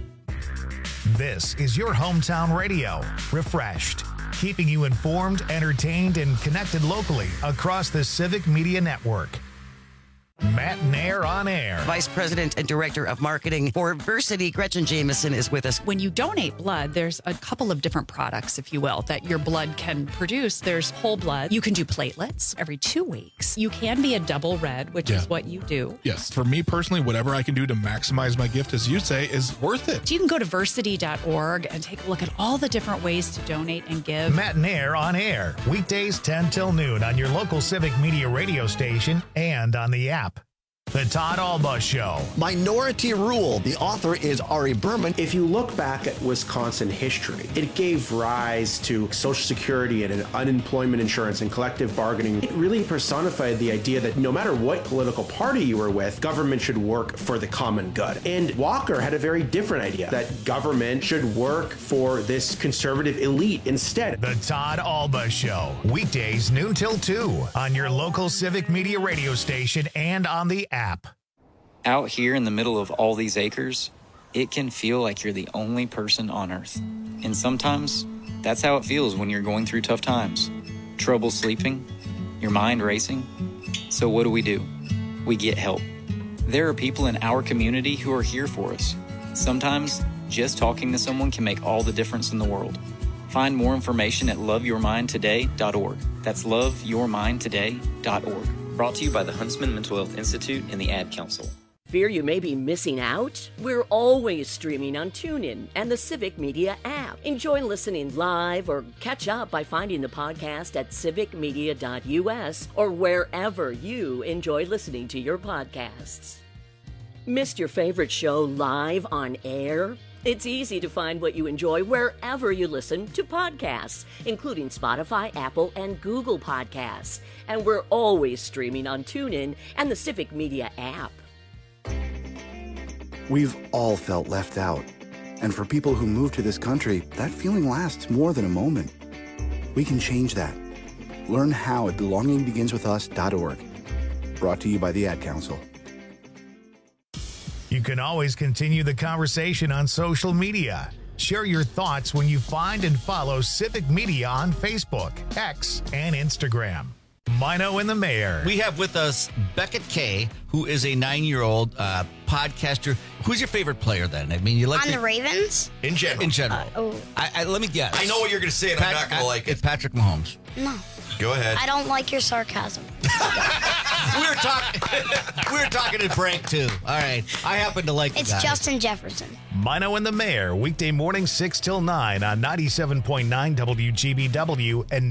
This is your hometown radio, refreshed, keeping you informed, entertained, and connected locally across the Civic Media Network. Matt Nair on air. Vice President and Director of Marketing for Versity, Gretchen Jameson, is with us. When you donate blood, there's a couple of different products, if you will, that your blood can produce. There's whole blood. You can do platelets every two weeks. You can be a double red, which Yeah. is what you do. Yes. For me personally, whatever I can do to maximize my gift, as you say, is worth it. So you can go to versity dot org and take a look at all the different ways to donate and give. Matt Nair on air, weekdays ten till noon on your local Civic Media radio station and on the app. The Todd Alba Show. Minority Rule. The author is Ari Berman. If you look back at Wisconsin history, it gave rise to Social Security and unemployment insurance and collective bargaining. It really personified the idea that no matter what political party you were with, government should work for the common good. And Walker had a very different idea, that government should work for this conservative elite instead. The Todd Alba Show. Weekdays noon till two on your local Civic Media radio station and on the app. Out here in the middle of all these acres, it can feel like you're the only person on Earth. And sometimes, that's how it feels when you're going through tough times. Trouble sleeping, your mind racing. So what do we do? We get help. There are people in our community who are here for us. Sometimes, just talking to someone can make all the difference in the world. Find more information at love your mind today dot org. That's love your mind today dot org. Brought to you by the Huntsman Mental Health Institute and the Ad Council. Fear you may be missing out? We're always streaming on TuneIn and the Civic Media app. Enjoy listening live or catch up by finding the podcast at civic media dot U S or wherever you enjoy listening to your podcasts. Missed your favorite show live on air? It's easy to find what you enjoy wherever you listen to podcasts, including Spotify, Apple, and Google Podcasts. And we're always streaming on TuneIn and the Civic Media app. We've all felt left out. And for people who move to this country, that feeling lasts more than a moment. We can change that. Learn how at belonging begins with us dot org. Brought to you by the Ad Council. You can always continue the conversation on social media. Share your thoughts when you find and follow Civic Media on Facebook, X, and Instagram. Mino and the Mayor. We have with us Beckett Kay, who is a nine-year-old uh, podcaster. Who's your favorite player then? I mean, you like on the, the Ravens? In general. In general. Uh, oh. I, I, let me guess. I know what you're going to say, and Pat- I'm not going to like it. It's Patrick Mahomes. No. Go ahead. I don't like your sarcasm. we were talking. we were talking to break too. All right. I happen to like. The it's guy. Justin Jefferson. Mino and the Mayor, weekday morning six till nine on ninety-seven point nine W G B W and